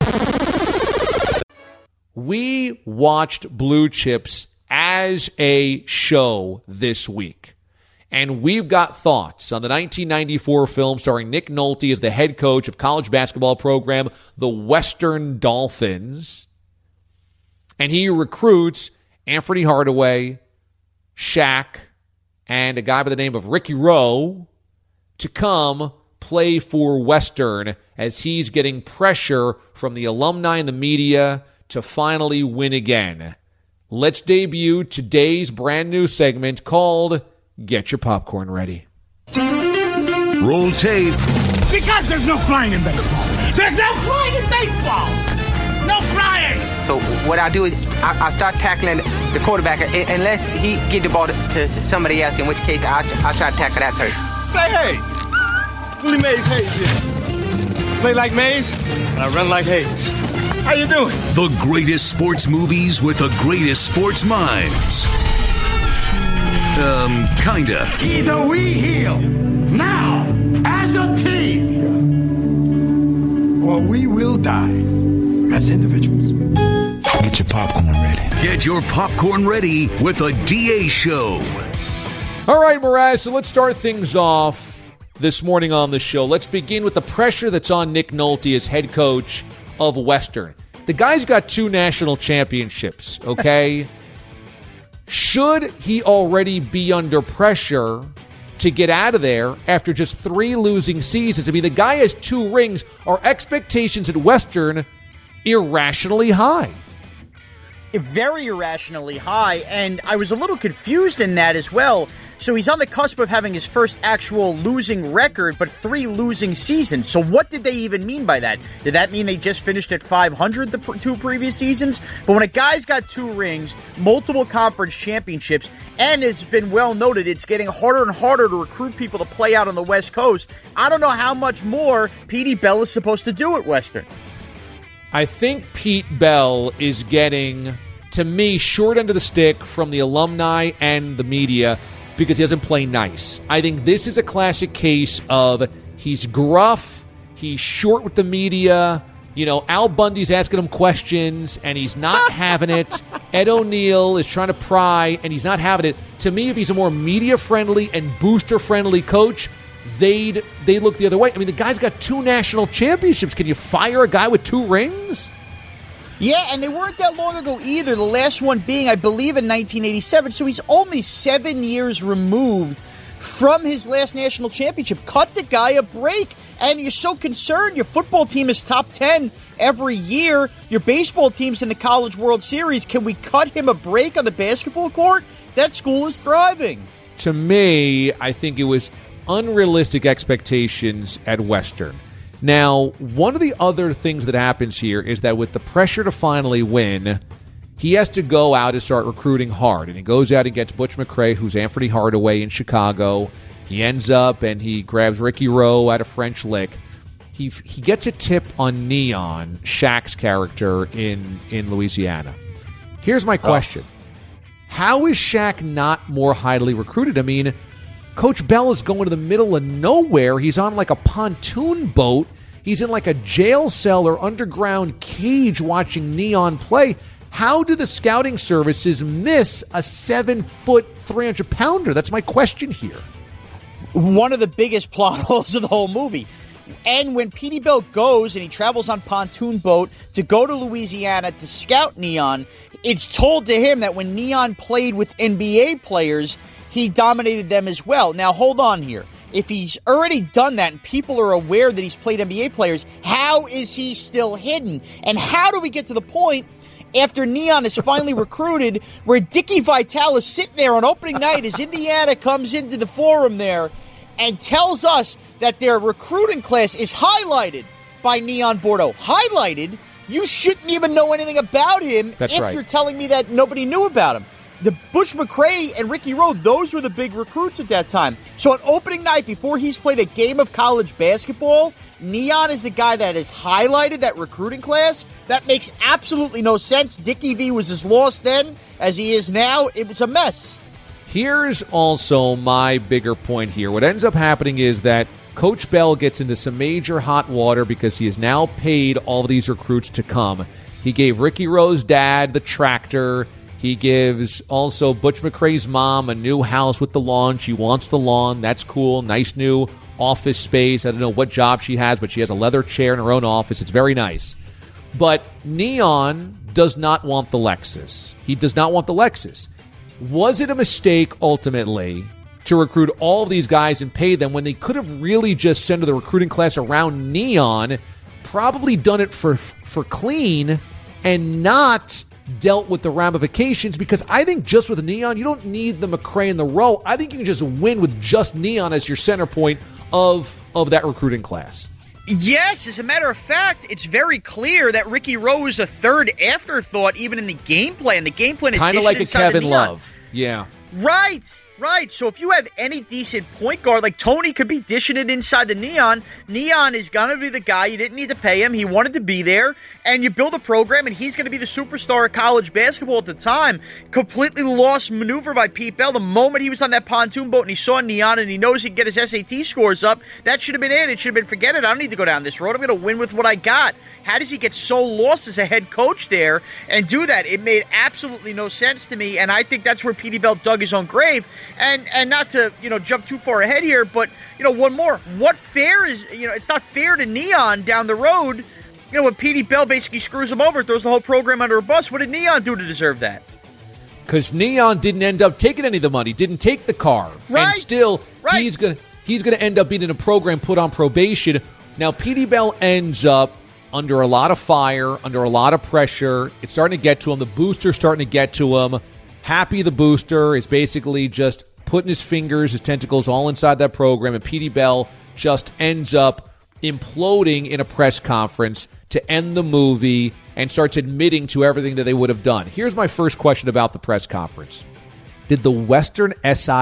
We watched Blue Chips as a show this week. And we've got thoughts on the 1994 film starring Nick Nolte as the head coach of college basketball program, the Western Dolphins. And he recruits Anthony Hardaway, Shaq, and a guy by the name of Ricky Rowe to come play for Western as he's getting pressure from the alumni and the media to finally win again. Let's debut today's brand new segment called Get Your Popcorn Ready.
Roll tape.
Because there's no crying in baseball. There's no crying in baseball. No crying.
So what I do is I start tackling the quarterback unless he get the ball to somebody else, in which case I try to tackle that person.
Say hey. Willie Mays Hayes here. Play like Mays, and I run like Hayes. How you doing?
The greatest sports movies with the greatest sports minds. Kinda.
Either we heal now as a team, or we will die as individuals.
Get your popcorn ready.
Get your popcorn ready with the DA Show.
All right, Mraz, so let's start things off this morning on the show. Let's begin with the pressure that's on Nick Nolte as head coach of Western. The guy's got 2 national championships, okay? Should he already be under pressure to get out of there after just 3 losing seasons? I mean, the guy has 2 rings. Are expectations at Western irrationally high?
Very irrationally high, and I was a little confused in that as well. So he's on the cusp of having his first actual losing record, but 3 losing seasons. So what did they even mean by that? Did that mean they just finished at 500 the 2 previous seasons? But when a guy's got 2 rings, multiple conference championships, and it's been well noted, it's getting harder and harder to recruit people to play out on the West Coast. I don't know how much more Petey Bell is supposed to do at Western.
I think Pete Bell is getting, to me, short end of the stick from the alumni and the media because he doesn't play nice. I think this is a classic case of he's gruff, he's short with the media. You know, Al Bundy's asking him questions, and he's not having it. Ed O'Neill is trying to pry, and he's not having it. To me, if he's a more media-friendly and booster-friendly coach, they'd look the other way. I mean, the guy's got 2 national championships. Can you fire a guy with 2 rings?
Yeah, and they weren't that long ago either. The last one being, I believe, in 1987. So he's only 7 years removed from his last national championship. Cut the guy a break. And you're so concerned. Your football team is top 10 every year. Your baseball team's in the College World Series. Can we cut him a break on the basketball court? That school is thriving.
To me, I think it was unrealistic expectations at Western. Now, one of the other things that happens here is that with the pressure to finally win, he has to go out and start recruiting hard. And he goes out and gets Butch McRae, who's Anthony Hardaway in Chicago. He ends up and he grabs Ricky Rowe out of French Lick. He gets a tip on Neon, Shaq's character in Louisiana. Here's my question. How is Shaq not more highly recruited? I mean, Coach Bell is going to the middle of nowhere. He's on like a pontoon boat. He's in like a jail cell or underground cage watching Neon play. How do the scouting services miss a 7-foot, 300-pounder? That's my question here.
One of the biggest plot holes of the whole movie. And when Petey Bell goes and he travels on pontoon boat to go to Louisiana to scout Neon, it's told to him that when Neon played with NBA players, he dominated them as well. Now, hold on here. If he's already done that and people are aware that he's played NBA players, how is he still hidden? And how do we get to the point after Neon is finally recruited where Dickie Vitale is sitting there on opening night as Indiana comes into the forum there and tells us that their recruiting class is highlighted by Neon Bordeaux? Highlighted? You shouldn't even know anything about him you're telling me that nobody knew about him. The Butch McRae and Ricky Rowe, those were the big recruits at that time. So on opening night, before he's played a game of college basketball, Neon is the guy that has highlighted that recruiting class. That makes absolutely no sense. Dickie V was as lost then as he is now. It was a mess.
Here's also my bigger point here. What ends up happening is that Coach Bell gets into some major hot water because he has now paid all of these recruits to come. He gave Ricky Rowe's dad the tractor. He gives also Butch McRae's mom a new house with the lawn. She wants the lawn. That's cool. Nice new office space. I don't know what job she has, but she has a leather chair in her own office. It's very nice. But Neon does not want the Lexus. He does not want the Lexus. Was it a mistake, ultimately, to recruit all of these guys and pay them when they could have really just sent the recruiting class around Neon, probably done it for clean, and not dealt with the ramifications? Because I think just with Neon, you don't need the McRae and the Rowe. I think you can just win with just Neon as your center point of that recruiting class.
Yes, as a matter of fact, it's very clear that Ricky Rowe is a third afterthought even in the game plan. The game plan is
kind of like a Kevin Love. Yeah.
Right. Right, so if you have any decent point guard, like Tony could be dishing it inside the Neon. Neon is going to be the guy. You didn't need to pay him. He wanted to be there. And you build a program, and he's going to be the superstar of college basketball at the time. Completely lost maneuver by Pete Bell. The moment he was on that pontoon boat and he saw Neon and he knows he can get his SAT scores up, that should have been it. It should have been, forget it, I don't need to go down this road. I'm going to win with what I got. How does he get so lost as a head coach there and do that? It made absolutely no sense to me, and I think that's where Petey Bell dug his own grave. And not to, jump too far ahead here, but, one more. What fair is, it's not fair to Neon down the road, when Petey Bell basically screws him over, throws the whole program under a bus. What did Neon do to deserve that?
Because Neon didn't end up taking any of the money, didn't take the car.
Right.
And still, he's gonna end up being in a program put on probation. Now, Petey Bell ends up under a lot of fire, under a lot of pressure. It's starting to get to him. The booster's starting to get to him. Happy the booster is basically just putting his fingers, his tentacles all inside that program, and Petey Bell just ends up imploding in a press conference to end the movie and starts admitting to everything that they would have done. Here's my first question about the press conference. Did the Western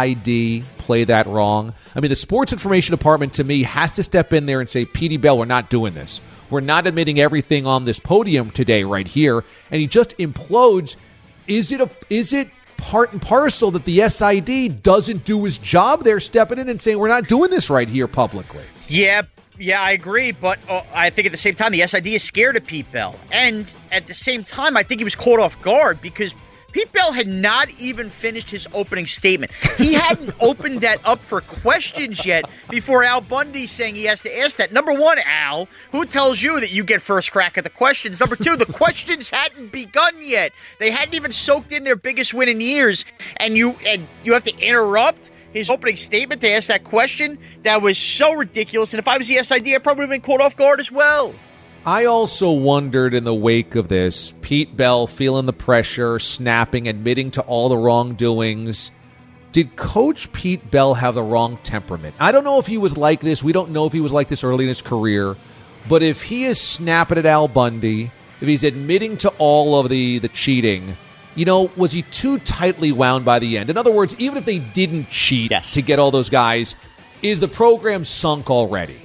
SID play that wrong? I mean, the sports information department, to me, has to step in there and say, Petey Bell, we're not doing this. We're not admitting everything on this podium today right here. And he just implodes. Is it part and parcel that the SID doesn't do his job? They're stepping in and saying, we're not doing this right here publicly.
Yeah, I agree, but I think at the same time, the SID is scared of Pete Bell. And at the same time, I think he was caught off guard because Pete Bell had not even finished his opening statement. He hadn't opened that up for questions yet before Al Bundy saying he has to ask that. Number one, Al, who tells you that you get first crack at the questions? Number two, the questions hadn't begun yet. They hadn't even soaked in their biggest win in years, and you have to interrupt his opening statement to ask that question? That was so ridiculous, and if I was the SID, I probably would have been caught off guard as well.
I also wondered in the wake of this, Pete Bell feeling the pressure, snapping, admitting to all the wrongdoings. Did Coach Pete Bell have the wrong temperament? I don't know if he was like this. We don't know if he was like this early in his career. But if he is snapping at Al Bundy, if he's admitting to all of the cheating, was he too tightly wound by the end? In other words, even if they didn't cheat to get all those guys, is the program sunk already?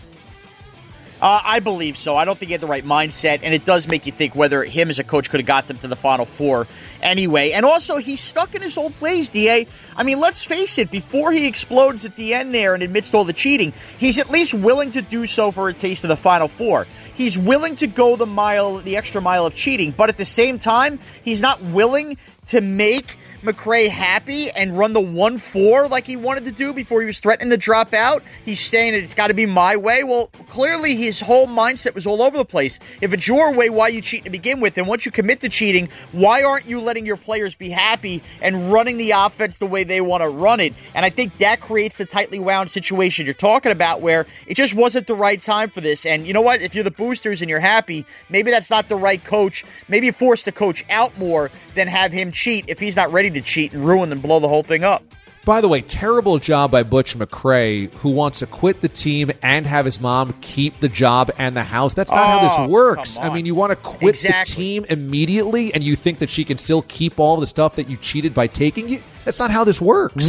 I believe so. I don't think he had the right mindset, and it does make you think whether him as a coach could have got them to the Final Four anyway. And also, he's stuck in his old ways, D.A. I mean, let's face it, before he explodes at the end there and admits to all the cheating, he's at least willing to do so for a taste of the Final Four. He's willing to go the extra mile of cheating, but at the same time, he's not willing to make McRae happy and run the 1-4 like he wanted to do before he was threatening to drop out. He's saying that it's got to be my way. Well, clearly his whole mindset was all over the place. If it's your way, why are you cheating to begin with? And once you commit to cheating, why aren't you letting your players be happy and running the offense the way they want to run it? And I think that creates the tightly wound situation you're talking about where it just wasn't the right time for this. And you know what? If you're the boosters and you're happy, maybe that's not the right coach. Maybe you force the coach out more than have him cheat if he's not ready to cheat and ruin and blow the whole thing up.
By the way, terrible job by Butch McRae, who wants to quit the team and have his mom keep the job and the house. That's not how this works. I mean, you want to quit the team immediately and you think that she can still keep all the stuff that you cheated by taking you? That's not how this works.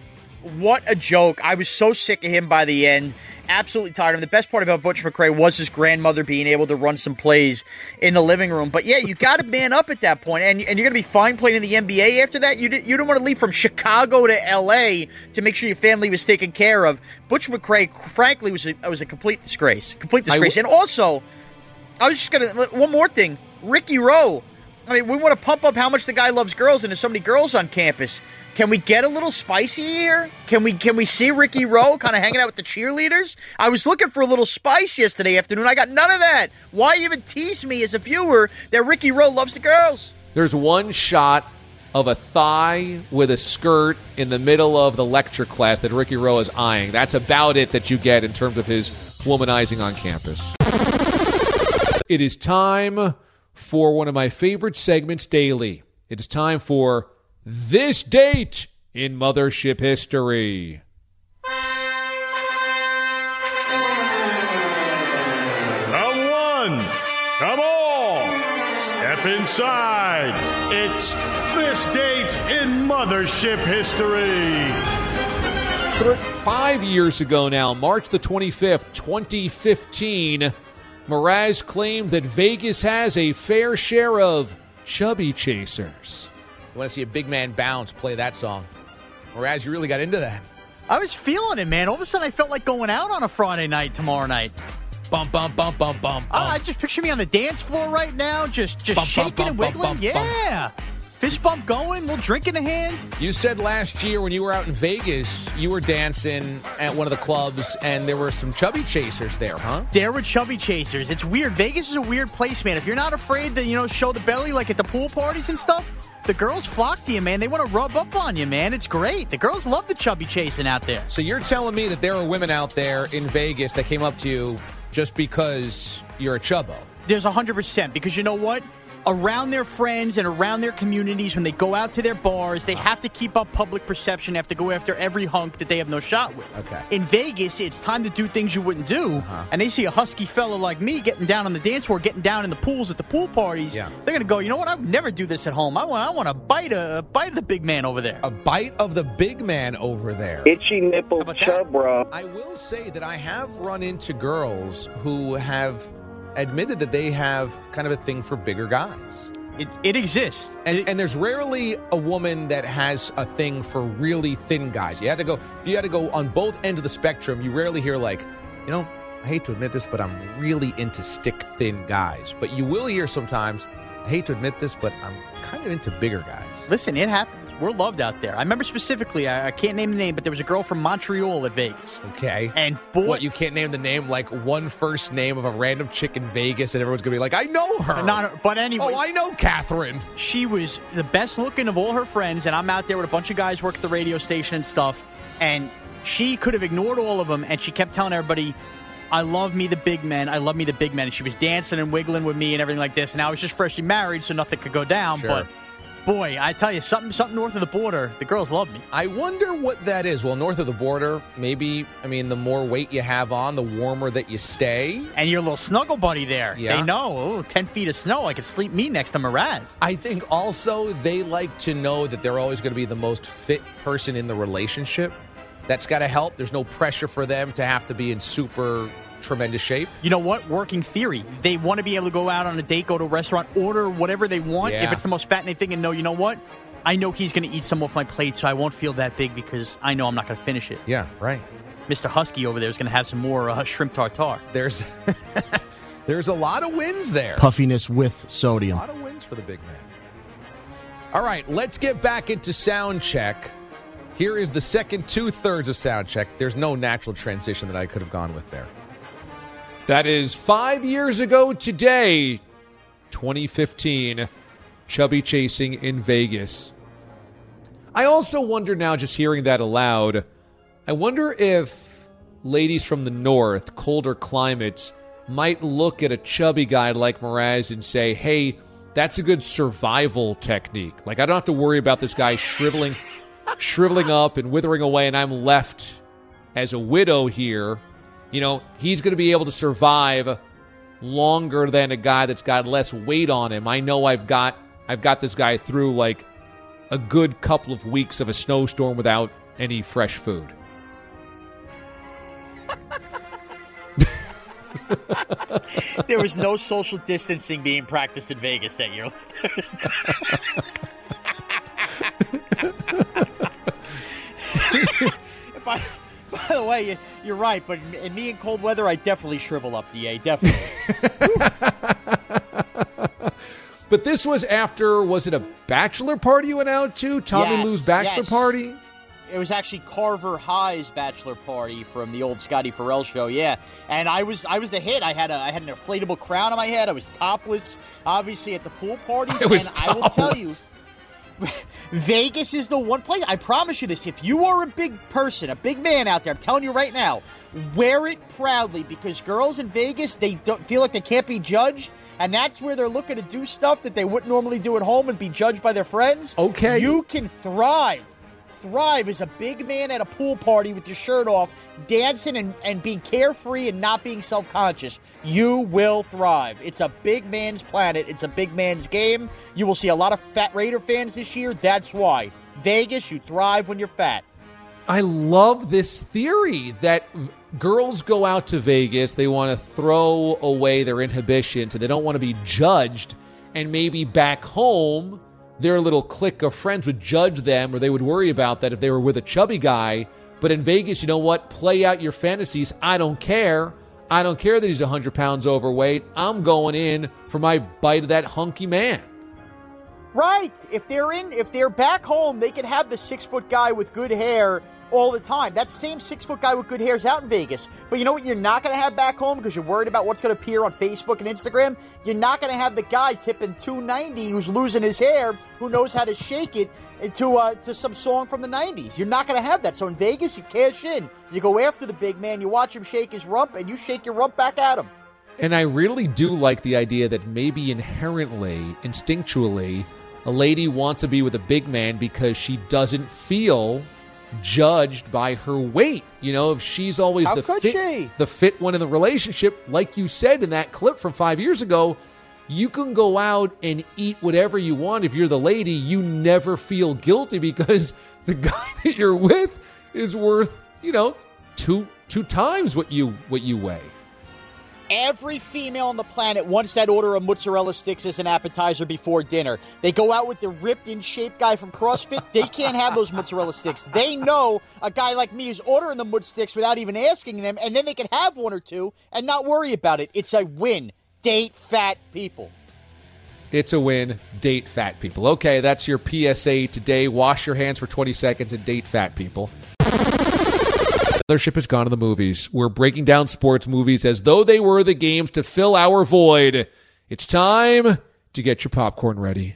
What a joke. I was so sick of him by the end. Absolutely tired of him. The best part about Butch McRae was his grandmother being able to run some plays in the living room. But yeah, you got to man up at that point, and you're going to be fine playing in the NBA after that. You didn't want to leave from Chicago to LA to make sure your family was taken care of. Butch McRae, frankly, was a complete disgrace. And also, I was just going to one more thing. Ricky Rowe. I mean, we want to pump up how much the guy loves girls, and there's so many girls on campus. Can we get a little spicy here? Can we see Ricky Rowe kind of hanging out with the cheerleaders? I was looking for a little spice yesterday afternoon. I got none of that. Why even tease me as a viewer that Ricky Rowe loves the girls?
There's one shot of a thigh with a skirt in the middle of the lecture class that Ricky Rowe is eyeing. That's about it that you get in terms of his womanizing on campus. It is time for one of my favorite segments daily. It is time for This Date in Mothership History.
Round one. Come on. Step inside. It's This Date in Mothership History.
5 years ago now, March the 25th, 2015, Mraz claimed that Vegas has a fair share of chubby chasers.
You want to see a big man bounce, play that song. Mraz, you really got into that.
I was feeling it, man. All of a sudden, I felt like going out on a Friday night tomorrow night.
Bump, bump, bump, bump, bump.
I just picture me on the dance floor right now, just bump, shaking and wiggling. Yeah. Fist bump going, little drink in the hand.
You said last year when you were out in Vegas, you were dancing at one of the clubs, and there were some chubby chasers there, huh?
There were chubby chasers. It's weird. Vegas is a weird place, man. If you're not afraid to, show the belly like at the pool parties and stuff, the girls flock to you, man. They want to rub up on you, man. It's great. The girls love the chubby chasing out there.
So you're telling me that there are women out there in Vegas that came up to you just because you're a chubbo?
There's 100%, because you know what? Around their friends and around their communities, when they go out to their bars, they have to keep up public perception, have to go after every hunk that they have no shot with.
Okay.
In Vegas, it's time to do things you wouldn't do, and they see a husky fella like me getting down on the dance floor, getting down in the pools at the pool parties.
Yeah.
They're going to go, you know what? I would never do this at home. I want a bite of the big man over there.
A bite of the big man over there.
Itchy nipple chub, bro.
I will say that I have run into girls who have admitted that they have kind of a thing for bigger guys.
It exists.
And there's rarely a woman that has a thing for really thin guys. You have to go on both ends of the spectrum. You rarely hear like, I hate to admit this, but I'm really into stick thin guys. But you will hear sometimes, I hate to admit this, but I'm kind of into bigger guys.
Listen, it happens. We're loved out there. I remember specifically, I can't name the name, but there was a girl from Montreal at Vegas.
Okay.
And boy...
What, you can't name the name, like one first name of a random chick in Vegas, and everyone's going to be like, I know her.
But anyway...
Oh, I know Catherine.
She was the best looking of all her friends, and I'm out there with a bunch of guys work at the radio station and stuff, and she could have ignored all of them, and she kept telling everybody, I love me the big men. I love me the big men. And she was dancing and wiggling with me and everything like this, and I was just freshly married, so nothing could go down,
Sure.
But... boy, I tell you, something north of the border, the girls love me.
I wonder what that is. Well, north of the border, maybe, the more weight you have on, the warmer that you stay.
And your little snuggle buddy there.
Yeah.
They know, 10 feet of snow, I could sleep me next to Mraz.
I think also they like to know that they're always going to be the most fit person in the relationship. That's got to help. There's no pressure for them to have to be in super tremendous shape.
You know what? Working theory. They want to be able to go out on a date, go to a restaurant, order whatever they want.
Yeah.
If it's the most fattening thing, and know, you know what? I know he's going to eat some off my plate, so I won't feel that big because I know I'm not going to finish it.
Yeah, right.
Mr. Husky over there is going to have some more shrimp tartare.
There's a lot of wins there.
Puffiness with sodium.
A lot of wins for the big man. All right, let's get back into sound check. Here is the second 2/3 of sound check. There's no natural transition that I could have gone with there.
That is 5 years ago today, 2015, chubby chasing in Vegas. I also wonder now, just hearing that aloud, I wonder if ladies from the north, colder climates, might look at a chubby guy like Mraz and say, hey, that's a good survival technique. Like, I don't have to worry about this guy shriveling up and withering away, and I'm left as a widow here. He's going to be able to survive longer than a guy that's got less weight on him. I know I've got this guy through like a good couple of weeks of a snowstorm without any fresh food.
There was no social distancing being practiced in Vegas that year. By the way, you're right, but in me in cold weather, I definitely shrivel up, DA, definitely.
But this was after, was it a bachelor party you went out to? Tommy Lou's bachelor party?
It was actually Carver High's bachelor party from the old Scotty Farrell show, yeah. And I was the hit. I had an inflatable crown on my head. I was topless, obviously, at the pool parties. I will tell you, Vegas is the one place, I promise you this, if you are a big person, a big man out there, I'm telling you right now, wear it proudly, because girls in Vegas, they don't feel like they can't be judged, and that's where they're looking to do stuff that they wouldn't normally do at home and be judged by their friends.
Okay.
You can thrive as a big man at a pool party with your shirt off, dancing and being carefree and not being self-conscious. You will thrive. It's a big man's planet. It's a big man's game. You will see a lot of fat Raider fans this year. That's why. Vegas, you thrive when you're fat.
I love this theory that girls go out to Vegas, they want to throw away their inhibitions, and they don't want to be judged, and maybe back home, their little clique of friends would judge them, or they would worry about that if they were with a chubby guy. But in Vegas, you know what? Play out your fantasies. I don't care. I don't care that he's 100 pounds overweight. I'm going in for my bite of that hunky man.
Right. If they're back home, they can have the 6-foot guy with good hair all the time. That same 6-foot guy with good hair is out in Vegas. But you know what you're not going to have back home because you're worried about what's going to appear on Facebook and Instagram? You're not going to have the guy tipping $290 who's losing his hair, who knows how to shake it to some song from the 90s. You're not going to have that. So in Vegas, you cash in. You go after the big man, you watch him shake his rump, and you shake your rump back at him.
And I really do like the idea that maybe inherently, instinctually, a lady wants to be with a big man because she doesn't feel judged by her weight. You know, if she's always the fit one in the relationship, like you said in that clip from 5 years ago, you can go out and eat whatever you want. If you're the lady, you never feel guilty because the guy that you're with is worth, you know, two times what you weigh.
Every female on the planet wants that order of mozzarella sticks as an appetizer before dinner. They go out with the ripped-in-shape guy from CrossFit. They can't have those mozzarella sticks. They know a guy like me is ordering the mozz sticks without even asking them, and then they can have one or two and not worry about it. It's a win. Date fat people.
It's a win. Date fat people. Okay, that's your PSA today. Wash your hands for 20 seconds and date fat people. Mothership has gone to the movies. We're breaking down sports movies as though they were the games to fill our void. It's time to get your popcorn ready.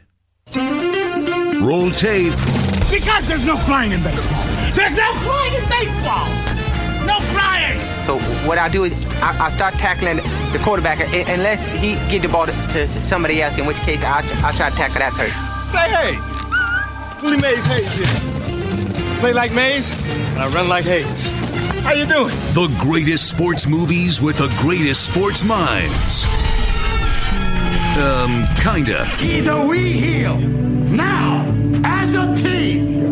Roll tape.
Because there's no flying in baseball. There's no flying in baseball. No flying.
So what I do is I start tackling the quarterback unless he get the ball to somebody else, in which case I try to tackle that person.
Say hey. Willie Mays Hayes here. Play like Mays, and I run like Hayes. How you doing?
The greatest sports movies with the greatest sports minds. Kinda.
Either we heal now as a team,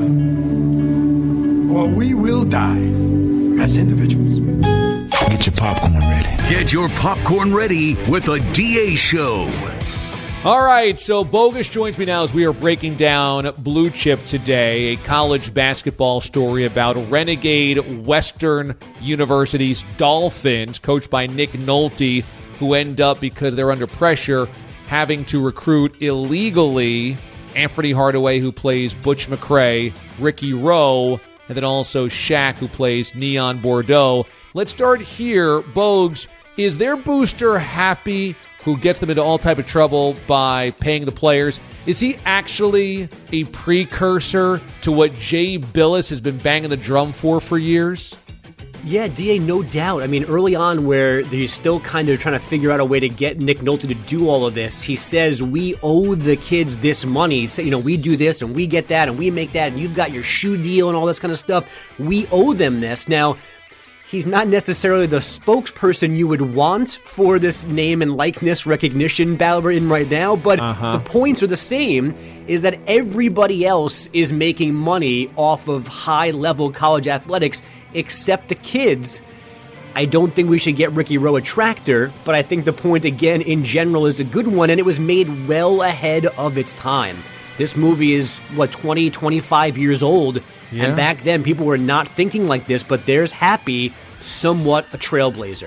or we will die as individuals.
Get your popcorn ready.
Get your popcorn ready with the DA Show.
All right, so Bogus joins me now as we are breaking down Blue Chip today, a college basketball story about Renegade Western University's Dolphins, coached by Nick Nolte, who end up, because they're under pressure, having to recruit illegally Anthony Hardaway, who plays Butch McRae, Ricky Rowe, and then also Shaq, who plays Neon Bordeaux. Let's start here. Bogues, is their booster Happy, who gets them into all type of trouble by paying the players? Is he actually a precursor to what Jay Billis has been banging the drum for years?
Yeah, DA, no doubt. I mean, early on where he's still kind of trying to figure out a way to get Nick Nolte to do all of this, he says, we owe the kids this money. So, you know, we do this and we get that and we make that and you've got your shoe deal and all this kind of stuff. We owe them this. Now, he's not necessarily the spokesperson you would want for this name and likeness recognition battle we're in right now, but the points are the same, is that everybody else is making money off of high-level college athletics except the kids. I don't think we should get Ricky Rowe a tractor, but I think the point, again, in general is a good one, and it was made well ahead of its time. This movie is, 20, 25 years old, and back then people were not thinking like this, but there's Happy, somewhat a trailblazer.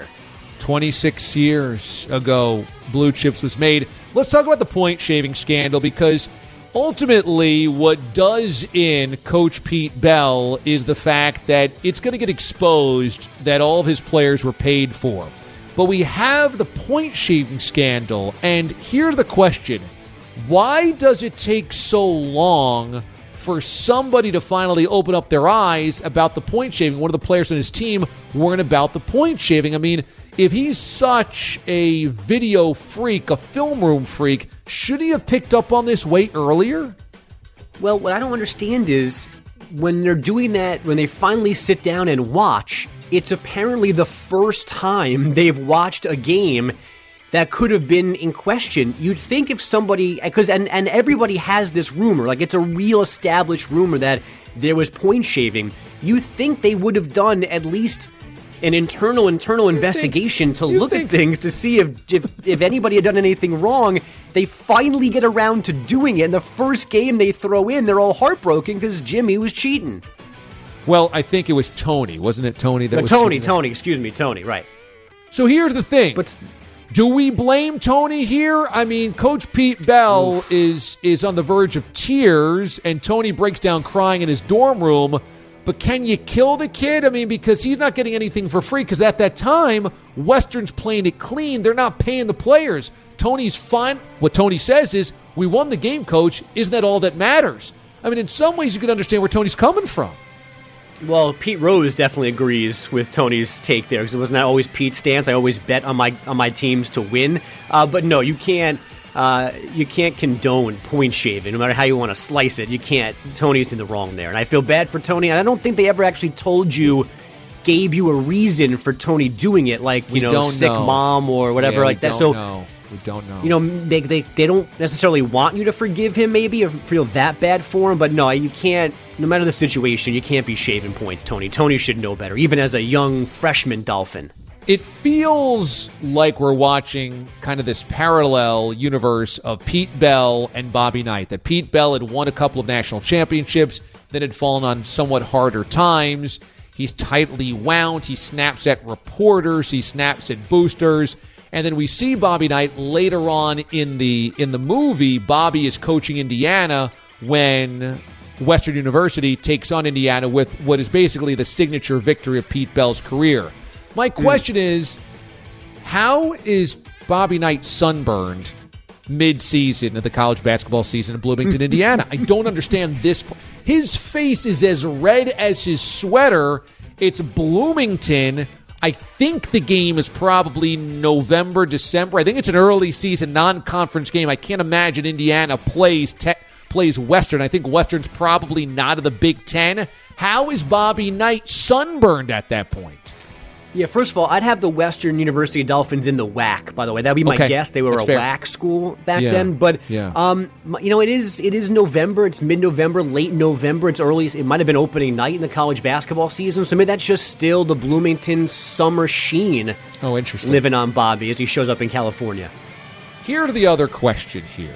26 years ago, Blue Chips was made. Let's talk about the point shaving scandal, because ultimately what does in Coach Pete Bell is the fact that it's going to get exposed that all of his players were paid for. But we have the point shaving scandal, and here's the question. Why does it take so long for somebody to finally open up their eyes about the point shaving? One of the players on his team weren't about the point shaving. I mean, if he's such a video freak, a film room freak, should he have picked up on this way earlier?
Well, what I don't understand is when they're doing that, when they finally sit down and watch, it's apparently the first time they've watched a game that could have been in question. You'd think if somebody, because and everybody has this rumor, like it's a real established rumor that there was point shaving. you think they would have done at least an internal investigation to look at things to see if anybody had done anything wrong. They finally get around to doing it. In the first game they throw in, they're all heartbroken because Jimmy was cheating.
Well, I think it was Tony. Wasn't it Tony that was
Tony, right.
So here's the thing. But do we blame Tony here? I mean, Coach Pete Bell is on the verge of tears, and Tony breaks down crying in his dorm room. But can you kill the kid? I mean, because he's not getting anything for free, because at that time, Western's playing it clean. They're not paying the players. Tony's fine. What Tony says is, we won the game, Coach. Isn't that all that matters? I mean, in some ways, you can understand where Tony's coming from.
Well, Pete Rose definitely agrees with Tony's take there, because it wasn't always Pete's stance. I always bet on my teams to win. But no, you can't condone point shaving, no matter how you want to slice it. You can't. Tony's in the wrong there, and I feel bad for Tony. And I don't think they ever actually gave you a reason for Tony doing it, like sick mom or whatever like that. So.
We don't know.
They don't necessarily want you to forgive him, maybe, or feel that bad for him. But no, you can't. No matter the situation, you can't be shaving points, Tony. Tony should know better, even as a young freshman Dolphin.
It feels like we're watching kind of this parallel universe of Pete Bell and Bobby Knight. That Pete Bell had won a couple of national championships, then had fallen on somewhat harder times. He's tightly wound. He snaps at reporters. He snaps at boosters. And then we see Bobby Knight later on in the movie. Bobby is coaching Indiana when Western University takes on Indiana with what is basically the signature victory of Pete Bell's career. My question is, how is Bobby Knight sunburned mid-season of the college basketball season in Bloomington, Indiana? I don't understand this. His face is as red as his sweater. It's Bloomington. I think the game is probably November, December. I think it's an early season non-conference game. I can't imagine Indiana plays Western. I think Western's probably not in the Big Ten. How is Bobby Knight sunburned at that point?
Yeah, first of all, I'd have the Western University Dolphins in the WAC, by the way. That would be my guess. They were a WAC school back then. But, it is November. It's mid-November, late November. It's early. It might have been opening night in the college basketball season. So maybe that's just still the Bloomington summer sheen.
Oh, interesting.
Living on Bobby as he shows up in California.
Here's the other question here.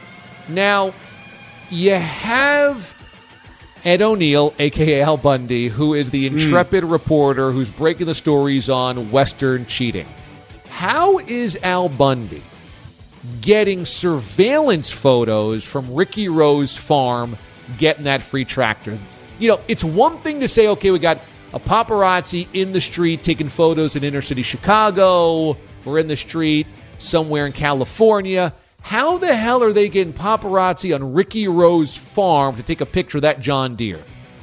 Now, you have Ed O'Neill, a.k.a. Al Bundy, who is the intrepid reporter who's breaking the stories on Western cheating. How is Al Bundy getting surveillance photos from Ricky Rose Farm, getting that free tractor? It's one thing to say, okay, we got a paparazzi in the street taking photos in inner city Chicago, or in the street somewhere in California. How the hell are they getting paparazzi on Ricky Rose Farm to take a picture of that John Deere?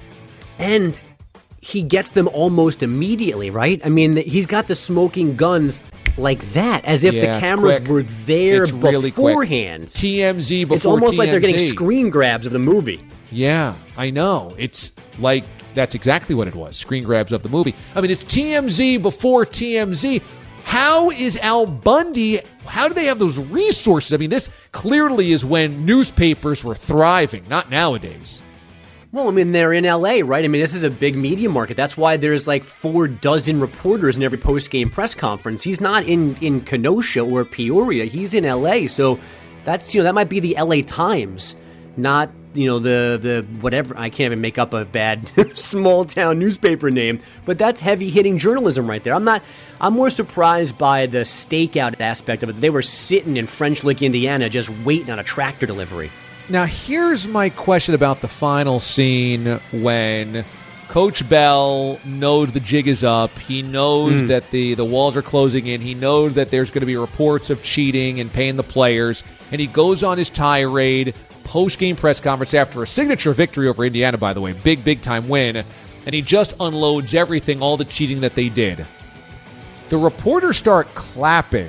And he gets them almost immediately, right? I mean, he's got the smoking guns like that, as if the cameras were there beforehand.
TMZ before
It's almost
TMZ.
like they're getting screen grabs of the movie.
Yeah, I know. It's like, that's exactly what it was, screen grabs of the movie. I mean, it's TMZ before TMZ. How is Al Bundy, how do they have those resources? I mean, this clearly is when newspapers were thriving, not nowadays.
Well, I mean, they're in L.A., right? I mean, this is a big media market. That's why there's like 4 dozen reporters in every post-game press conference. He's not in Kenosha or Peoria. He's in L.A., so that's, that might be the L.A. Times, not, the whatever. I can't even make up a bad small-town newspaper name, but that's heavy-hitting journalism right there. I'm more surprised by the stakeout aspect of it. They were sitting in French Lick, Indiana, just waiting on a tractor delivery.
Now, here's my question about the final scene when Coach Bell knows the jig is up. He knows that the walls are closing in. He knows that there's going to be reports of cheating and paying the players. And he goes on his tirade, post-game press conference after a signature victory over Indiana, by the way. Big time win. And he just unloads everything, all the cheating that they did. The reporters start clapping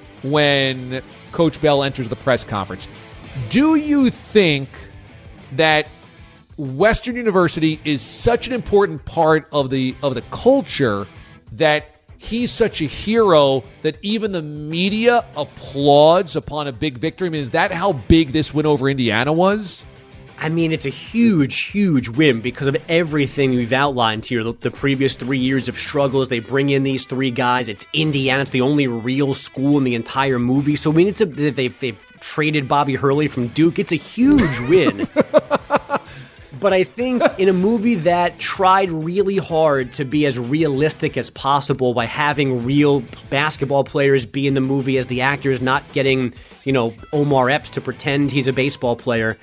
when Coach Bell enters the press conference. Do you think that Western University is such an important part of the culture that he's such a hero that even the media applauds upon a big victory? I mean, is that how big this win over Indiana was?
I mean, it's a huge, huge win because of everything we've outlined here. The previous 3 years of struggles, they bring in these 3 guys. It's Indiana. It's the only real school in the entire movie. So, I mean, they've traded Bobby Hurley from Duke. It's a huge win. But I think in a movie that tried really hard to be as realistic as possible by having real basketball players be in the movie as the actors, not getting, Omar Epps to pretend he's a baseball player,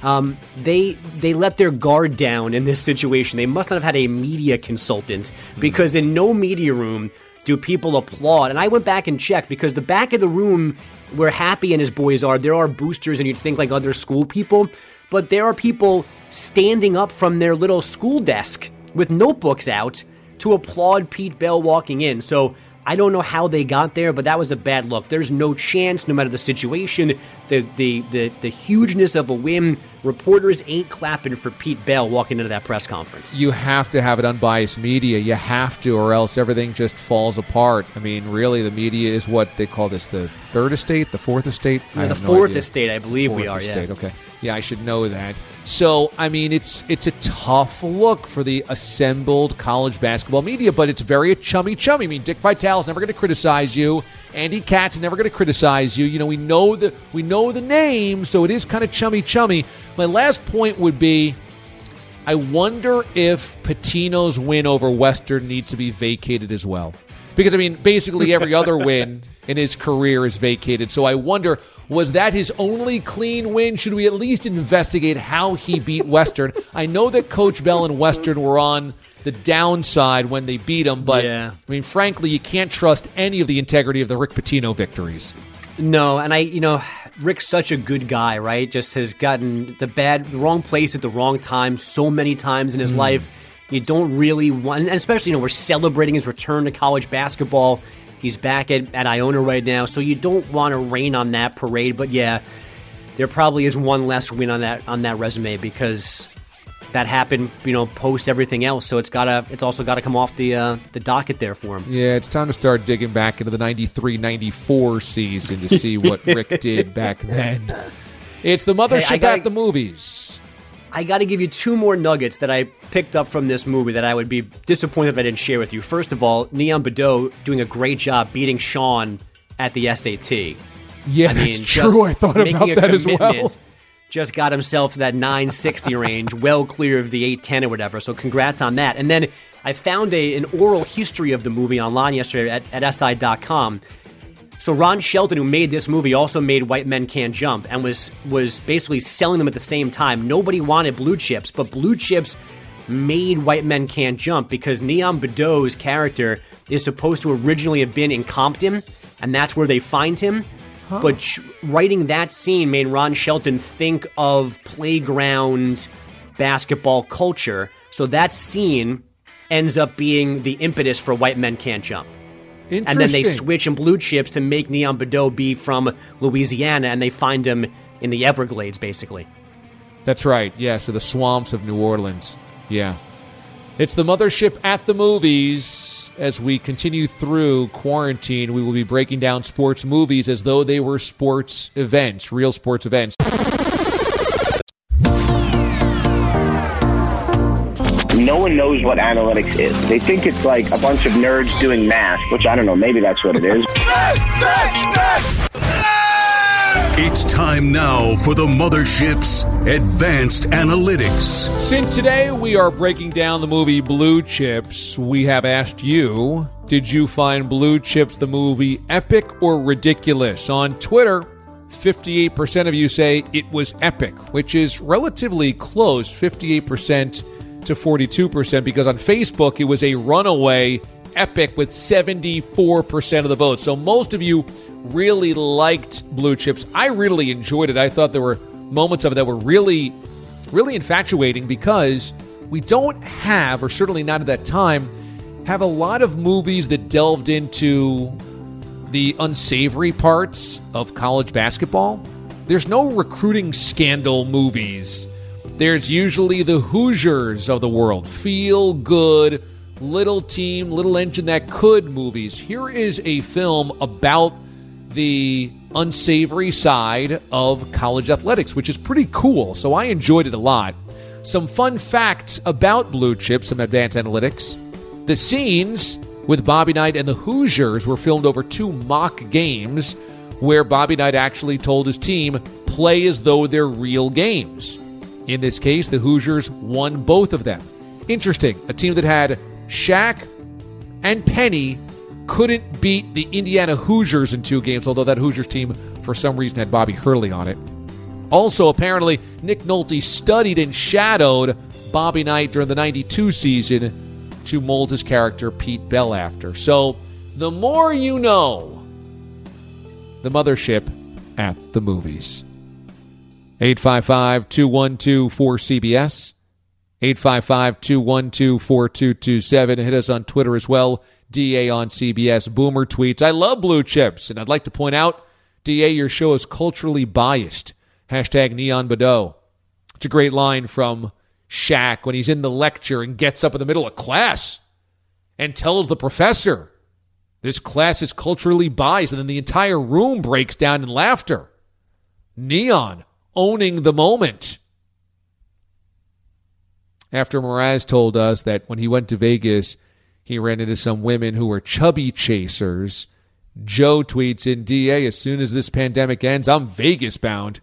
they let their guard down in this situation. They must not have had a media consultant, because in no media room do people applaud. And I went back and checked, because the back of the room where Happy and his boys are, there are boosters and you'd think like other school people, but there are people standing up from their little school desk with notebooks out to applaud Pete Bell walking in. So I don't know how they got there, but that was a bad look. There's no chance, no matter the situation, the hugeness of a win. Reporters ain't clapping for Pete Bell walking into that press conference.
You have to have an unbiased media. You have to, or else everything just falls apart. I mean, really, the media is what they call this, the third estate, the fourth estate?
Yeah, the fourth estate, I believe
fourth
we are,
estate,
yeah.
Okay. Yeah, I should know that. So, I mean, it's a tough look for the assembled college basketball media, but it's very chummy. I mean, Dick Vitale's never going to criticize you. Andy Katz is never going to criticize you. We know the name, so it is kind of chummy. My last point would be, I wonder if Pitino's win over Western needs to be vacated as well. Because, I mean, basically every other win in his career is vacated. So I wonder, was that his only clean win? Should we at least investigate how he beat Western? I know that Coach Bell and Western were on the downside when they beat him, but, I mean, frankly, you can't trust any of the integrity of the Rick Pitino victories.
No, and Rick's such a good guy, right? Just has gotten the wrong place at the wrong time so many times in his life. You don't really want, and especially, we're celebrating his return to college basketball. He's back at Iona right now, so you don't want to rain on that parade. But yeah, there probably is one less win on that resume, because that happened, post everything else. So it's also got to come off the docket there for him.
Yeah, it's time to start digging back into the 93-94 season to see what Rick did back then. It's the mothership at the movies.
I got to give you 2 more nuggets that I picked up from this movie that I would be disappointed if I didn't share with you. First of all, Neon Bedeau doing a great job beating Sean at the SAT.
Yeah, that's true. I thought about that as well.
Just got himself to that 960 range, well clear of the 810 or whatever. So congrats on that. And then I found an oral history of the movie online yesterday at SI.com. So Ron Shelton, who made this movie, also made White Men Can't Jump, and was basically selling them at the same time. Nobody wanted Blue Chips, but Blue Chips made White Men Can't Jump because Neon Bedeau's character is supposed to originally have been in Compton, and that's where they find him. Huh. But writing that scene made Ron Shelton think of playground basketball culture. So that scene ends up being the impetus for White Men Can't Jump. And then they switch in Blue Chips to make Neon Bedeau be from Louisiana, and they find him in the Everglades, basically.
That's right, yeah, so the swamps of New Orleans. Yeah. It's the mothership at the movies. As we continue through quarantine, we will be breaking down sports movies as though they were sports events, real sports events.
No one knows what analytics is. They think it's like a bunch of nerds doing math, which I don't know, maybe that's what it is.
It's time now for the mothership's Advanced Analytics.
Since today we are breaking down the movie Blue Chips, we have asked you, did you find Blue Chips the movie epic or ridiculous? On Twitter, 58% of you say it was epic, which is relatively close, 58% to 42%, because on Facebook it was a runaway epic with 74% of the vote. So most of you really liked Blue Chips. I really enjoyed it. I thought there were moments of it that were really, really infatuating, because we don't have, or certainly not at that time, have a lot of movies that delved into the unsavory parts of college basketball. There's no recruiting scandal movies. There's usually the Hoosiers of the world, feel good, little team, little engine that could movies. Here is a film about the unsavory side of college athletics, which is pretty cool. So I enjoyed it a lot. Some fun facts about Blue Chips, some advanced analytics. The scenes with Bobby Knight and the Hoosiers were filmed over 2 mock games where Bobby Knight actually told his team, play as though they're real games. In this case, the Hoosiers won both of them. Interesting, a team that had Shaq and Penny couldn't beat the Indiana Hoosiers in 2 games, although that Hoosiers team, for some reason, had Bobby Hurley on it. Also, apparently, Nick Nolte studied and shadowed Bobby Knight during the 92 season to mold his character Pete Bell after. So, the more you know, the mothership at the movies. 855-212-4CBS. 855-212-4227. Hit us on Twitter as well. DA on CBS. Boomer tweets, I love Blue Chips, and I'd like to point out, DA, your show is culturally biased. Hashtag Neon Badeau. It's a great line from Shaq when he's in the lecture and gets up in the middle of class and tells the professor, this class is culturally biased, and then the entire room breaks down in laughter. Neon owning the moment. After Mraz told us that when he went to Vegas, he ran into some women who were chubby chasers, Joe tweets in, DA, as soon as this pandemic ends, I'm Vegas bound.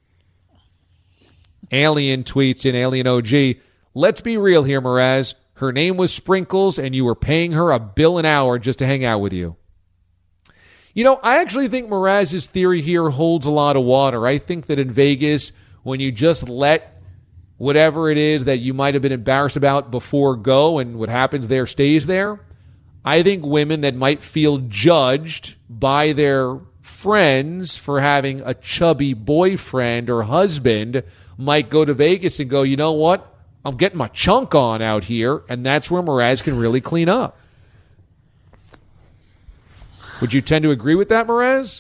Alien tweets in Alien OG, let's be real here, Mraz. Her name was Sprinkles, and you were paying her $1 an hour just to hang out with you. You know, I actually think Mraz's theory here holds a lot of water. I think that in Vegas, when you just let whatever it is that you might have been embarrassed about before go, and what happens there stays there, I think women that might feel judged by their friends for having a chubby boyfriend or husband might go to Vegas and go, you know what? I'm getting my chunk on out here, and that's where Mraz can really clean up. Would you tend to agree with that, Mraz?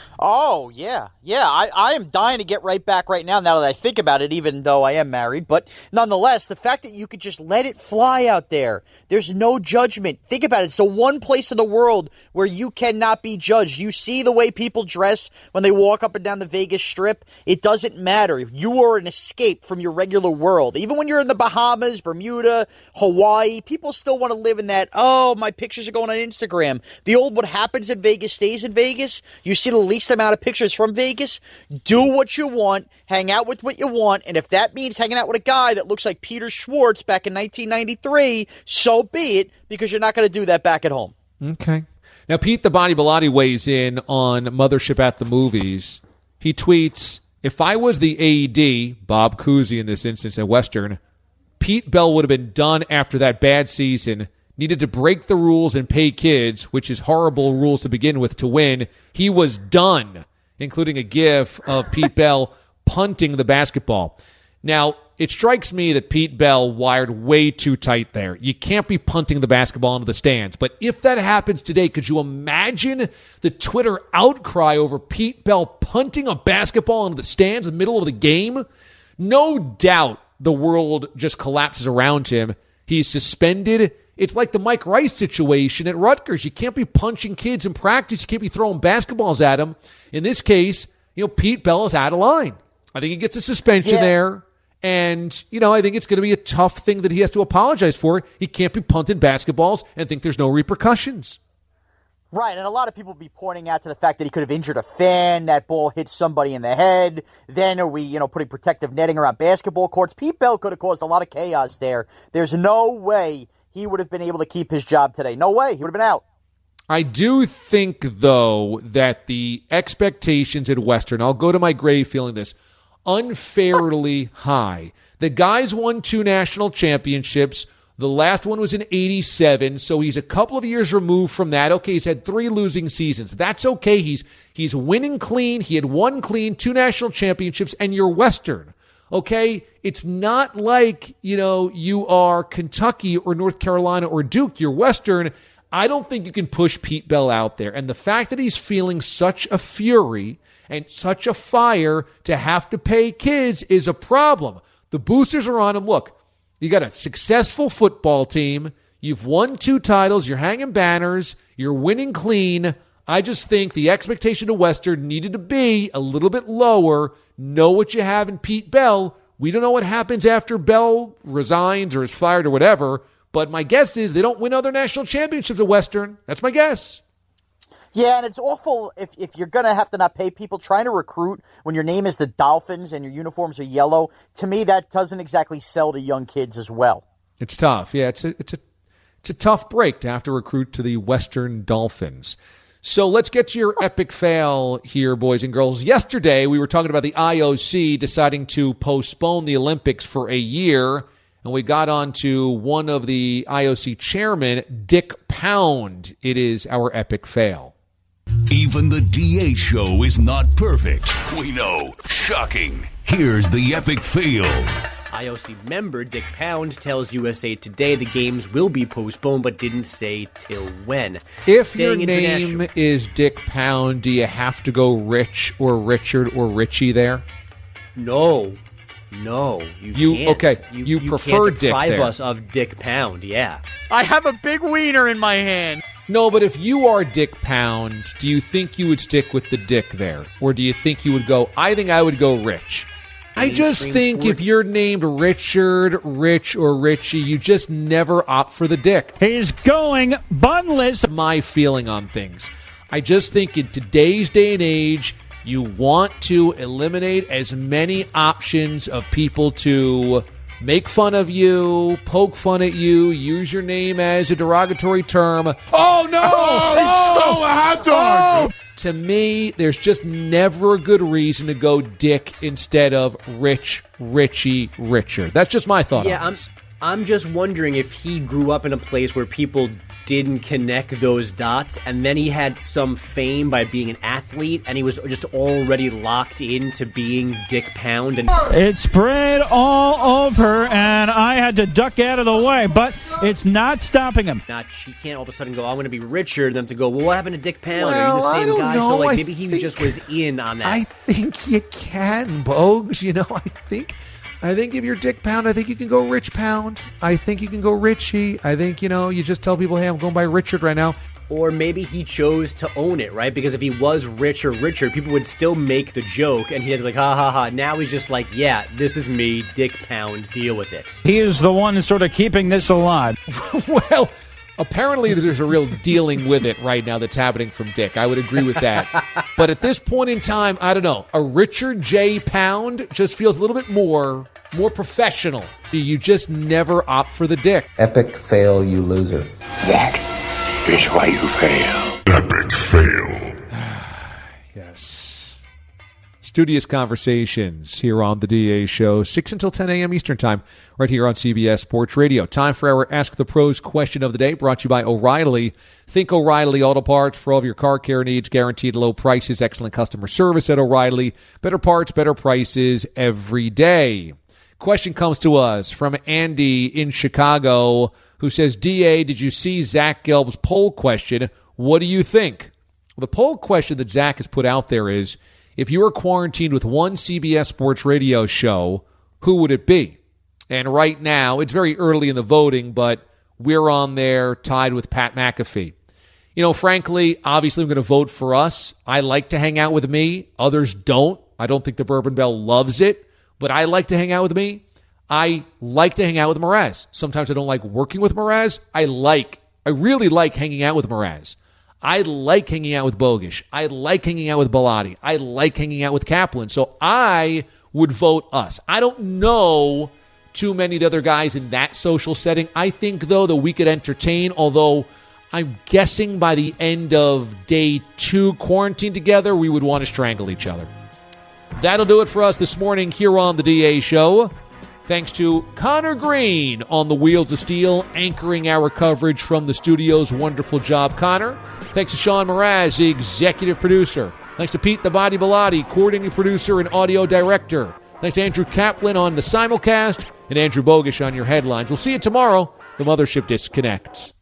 Oh, yeah. Yeah, I am dying to get right back right now that I think about it, even though I am married. But nonetheless, the fact that you could just let it fly out there, there's no judgment. Think about it. It's the one place in the world where you cannot be judged. You see the way people dress when they walk up and down the Vegas Strip. It doesn't matter. You are an escape from your regular world. Even when you're in the Bahamas, Bermuda, Hawaii, people still want to live in that, oh, my pictures are going on Instagram. The old what happens in Vegas stays in Vegas. You see the least amount of pictures from Vegas. Do what you want, hang out with what you want, and if that means hanging out with a guy that looks like Peter Schwartz back in 1993, so be it, because you're not going to do that back at home.
Okay. Now, Pete the Body Bilotti weighs in on Mothership at the Movies. He tweets, if I was the AED, Bob Cousy in this instance at Western, Pete Bell would have been done after that bad season, needed to break the rules and pay kids, which is horrible rules to begin with, to win. He was done, including a gif of Pete Bell punting the basketball. Now, it strikes me that Pete Bell wired way too tight there. You can't be punting the basketball into the stands. But if that happens today, could you imagine the Twitter outcry over Pete Bell punting a basketball into the stands in the middle of the game? No doubt the world just collapses around him. He's suspended. It's like the Mike Rice situation at Rutgers. You can't be punching kids in practice. You can't be throwing basketballs at them. In this case, Pete Bell is out of line. I think he gets a suspension there. And, I think it's going to be a tough thing that he has to apologize for. He can't be punting basketballs and think there's no repercussions.
Right, and a lot of people be pointing out to the fact that he could have injured a fan, that ball hit somebody in the head. Then are we, putting protective netting around basketball courts? Pete Bell could have caused a lot of chaos there. There's no way he would have been able to keep his job today. No way. He would have been out.
I do think, though, that the expectations at Western, I'll go to my grave feeling this, unfairly high. The guy's won 2 national championships. The last one was in 87, so he's a couple of years removed from that. Okay, he's had 3 losing seasons. That's okay. He's winning clean. He had won clean, 2 national championships, and you're Western. Okay? It's not like, you are Kentucky or North Carolina or Duke. You're Western. I don't think you can push Pete Bell out there. And the fact that he's feeling such a fury and such a fire to have to pay kids is a problem. The boosters are on him. Look, you got a successful football team. You've won 2 titles. You're hanging banners. You're winning clean. I just think the expectation of Western needed to be a little bit lower. Know what you have in Pete Bell. We don't know what happens after Bell resigns or is fired or whatever, but my guess is they don't win other national championships at Western. That's my guess.
Yeah, and it's awful if you're going to have to not pay people trying to recruit when your name is the Dolphins and your uniforms are yellow. To me, that doesn't exactly sell to young kids as well.
It's tough. Yeah, it's a tough break to have to recruit to the Western Dolphins. So let's get to your epic fail here, boys and girls. Yesterday, we were talking about the IOC deciding to postpone the Olympics for a year, and we got on to one of the IOC chairmen, Dick Pound. It is our epic fail.
Even the DA show is not perfect. We know. Shocking. Here's the epic fail.
IOC member Dick Pound tells USA Today the games will be postponed, but didn't say till when.
If your name is Dick Pound, do you have to go Rich or Richard or Richie there?
No, you can't.
Okay, you prefer
can't
Dick
deprive
there.
us of Dick Pound, yeah.
I have a big wiener in my hand.
No, but if you are Dick Pound, do you think you would stick with the Dick there? Or do you think you would go, I think I would go Rich? I just think if you're named Richard, Rich, or Richie, you just never opt for the Dick.
He's going bunless.
My feeling on things. I just think in today's day and age, you want to eliminate as many options of people to make fun of you, poke fun at you, use your name as a derogatory term. Oh, no!
He stole a hot dog!
To me, there's just never a good reason to go Dick instead of Rich, Richie, Richard. That's just my thought on this.
I'm just wondering if he grew up in a place where people didn't connect those dots, and then he had some fame by being an athlete, and he was just already locked into being Dick Pound. And
it spread all over, and I had to duck out of the way, but it's not stopping him.
He can't all of a sudden go, I want to be Richard, and then to go, well, what happened to Dick Pound?
Well,
Are you the
I
same
don't
guy?
know.
So, like,
I
maybe he
think-
just was in on that.
I think you can, Bogues. You know, I think if you're Dick Pound, I think you can go Rich Pound. I think you can go Richie. I think, you just tell people, hey, I'm going by Richard right now.
Or maybe he chose to own it, right? Because if he was Rich or Richard, people would still make the joke, and he had to be like, ha, ha, ha. Now he's just like, yeah, this is me, Dick Pound, deal with it.
He is the one sort of keeping this alive.
Well, apparently there's a real dealing with it right now that's happening from Dick. I would agree with that. But at this point in time, I don't know. A Richard J. Pound just feels a little bit more professional. You just never opt for the Dick.
Epic fail, you loser.
That is why you fail. Epic fail.
Yes. Studious conversations here on the DA Show, 6 until 10 a.m. Eastern Time, right here on CBS Sports Radio. Time for our Ask the Pros question of the day, brought to you by O'Reilly. Think O'Reilly Auto Parts for all of your car care needs, guaranteed low prices, excellent customer service at O'Reilly. Better parts, better prices every day. Question comes to us from Andy in Chicago, who says, DA, did you see Zach Gelb's poll question? What do you think? Well, the poll question that Zach has put out there is, if you were quarantined with one CBS Sports Radio show, who would it be? And right now, it's very early in the voting, but we're on there tied with Pat McAfee. Frankly, obviously I'm going to vote for us. I like to hang out with me. Others don't. I don't think the Bourbon Bell loves it, but I like to hang out with me. I like to hang out with Mraz. Sometimes I don't like working with Mraz. I really like hanging out with Mraz. I like hanging out with Bogish. I like hanging out with Bellotti. I like hanging out with Kaplan. So I would vote us. I don't know too many of the other guys in that social setting. I think, though, that we could entertain, although I'm guessing by the end of day 2 quarantine together, we would want to strangle each other. That'll do it for us this morning here on the DA Show. Thanks to Connor Green on the Wheels of Steel, anchoring our coverage from the studios. Wonderful job, Connor. Thanks to Sean Mraz, the executive producer. Thanks to Pete the Body Bellotti, coordinating producer and audio director. Thanks to Andrew Kaplan on the simulcast and Andrew Bogish on your headlines. We'll see you tomorrow. The Mothership disconnects.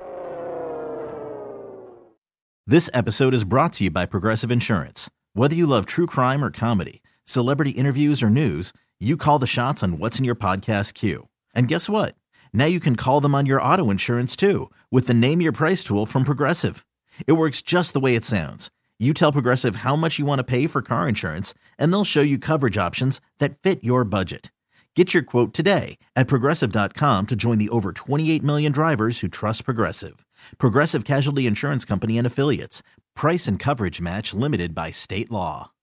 This episode is brought to you by Progressive Insurance. Whether you love true crime or comedy, celebrity interviews or news, you call the shots on what's in your podcast queue. And guess what? Now you can call them on your auto insurance too with the Name Your Price tool from Progressive. It works just the way it sounds. You tell Progressive how much you want to pay for car insurance, and they'll show you coverage options that fit your budget. Get your quote today at Progressive.com to join the over 28 million drivers who trust Progressive. Progressive Casualty Insurance Company and Affiliates. Price and coverage match limited by state law.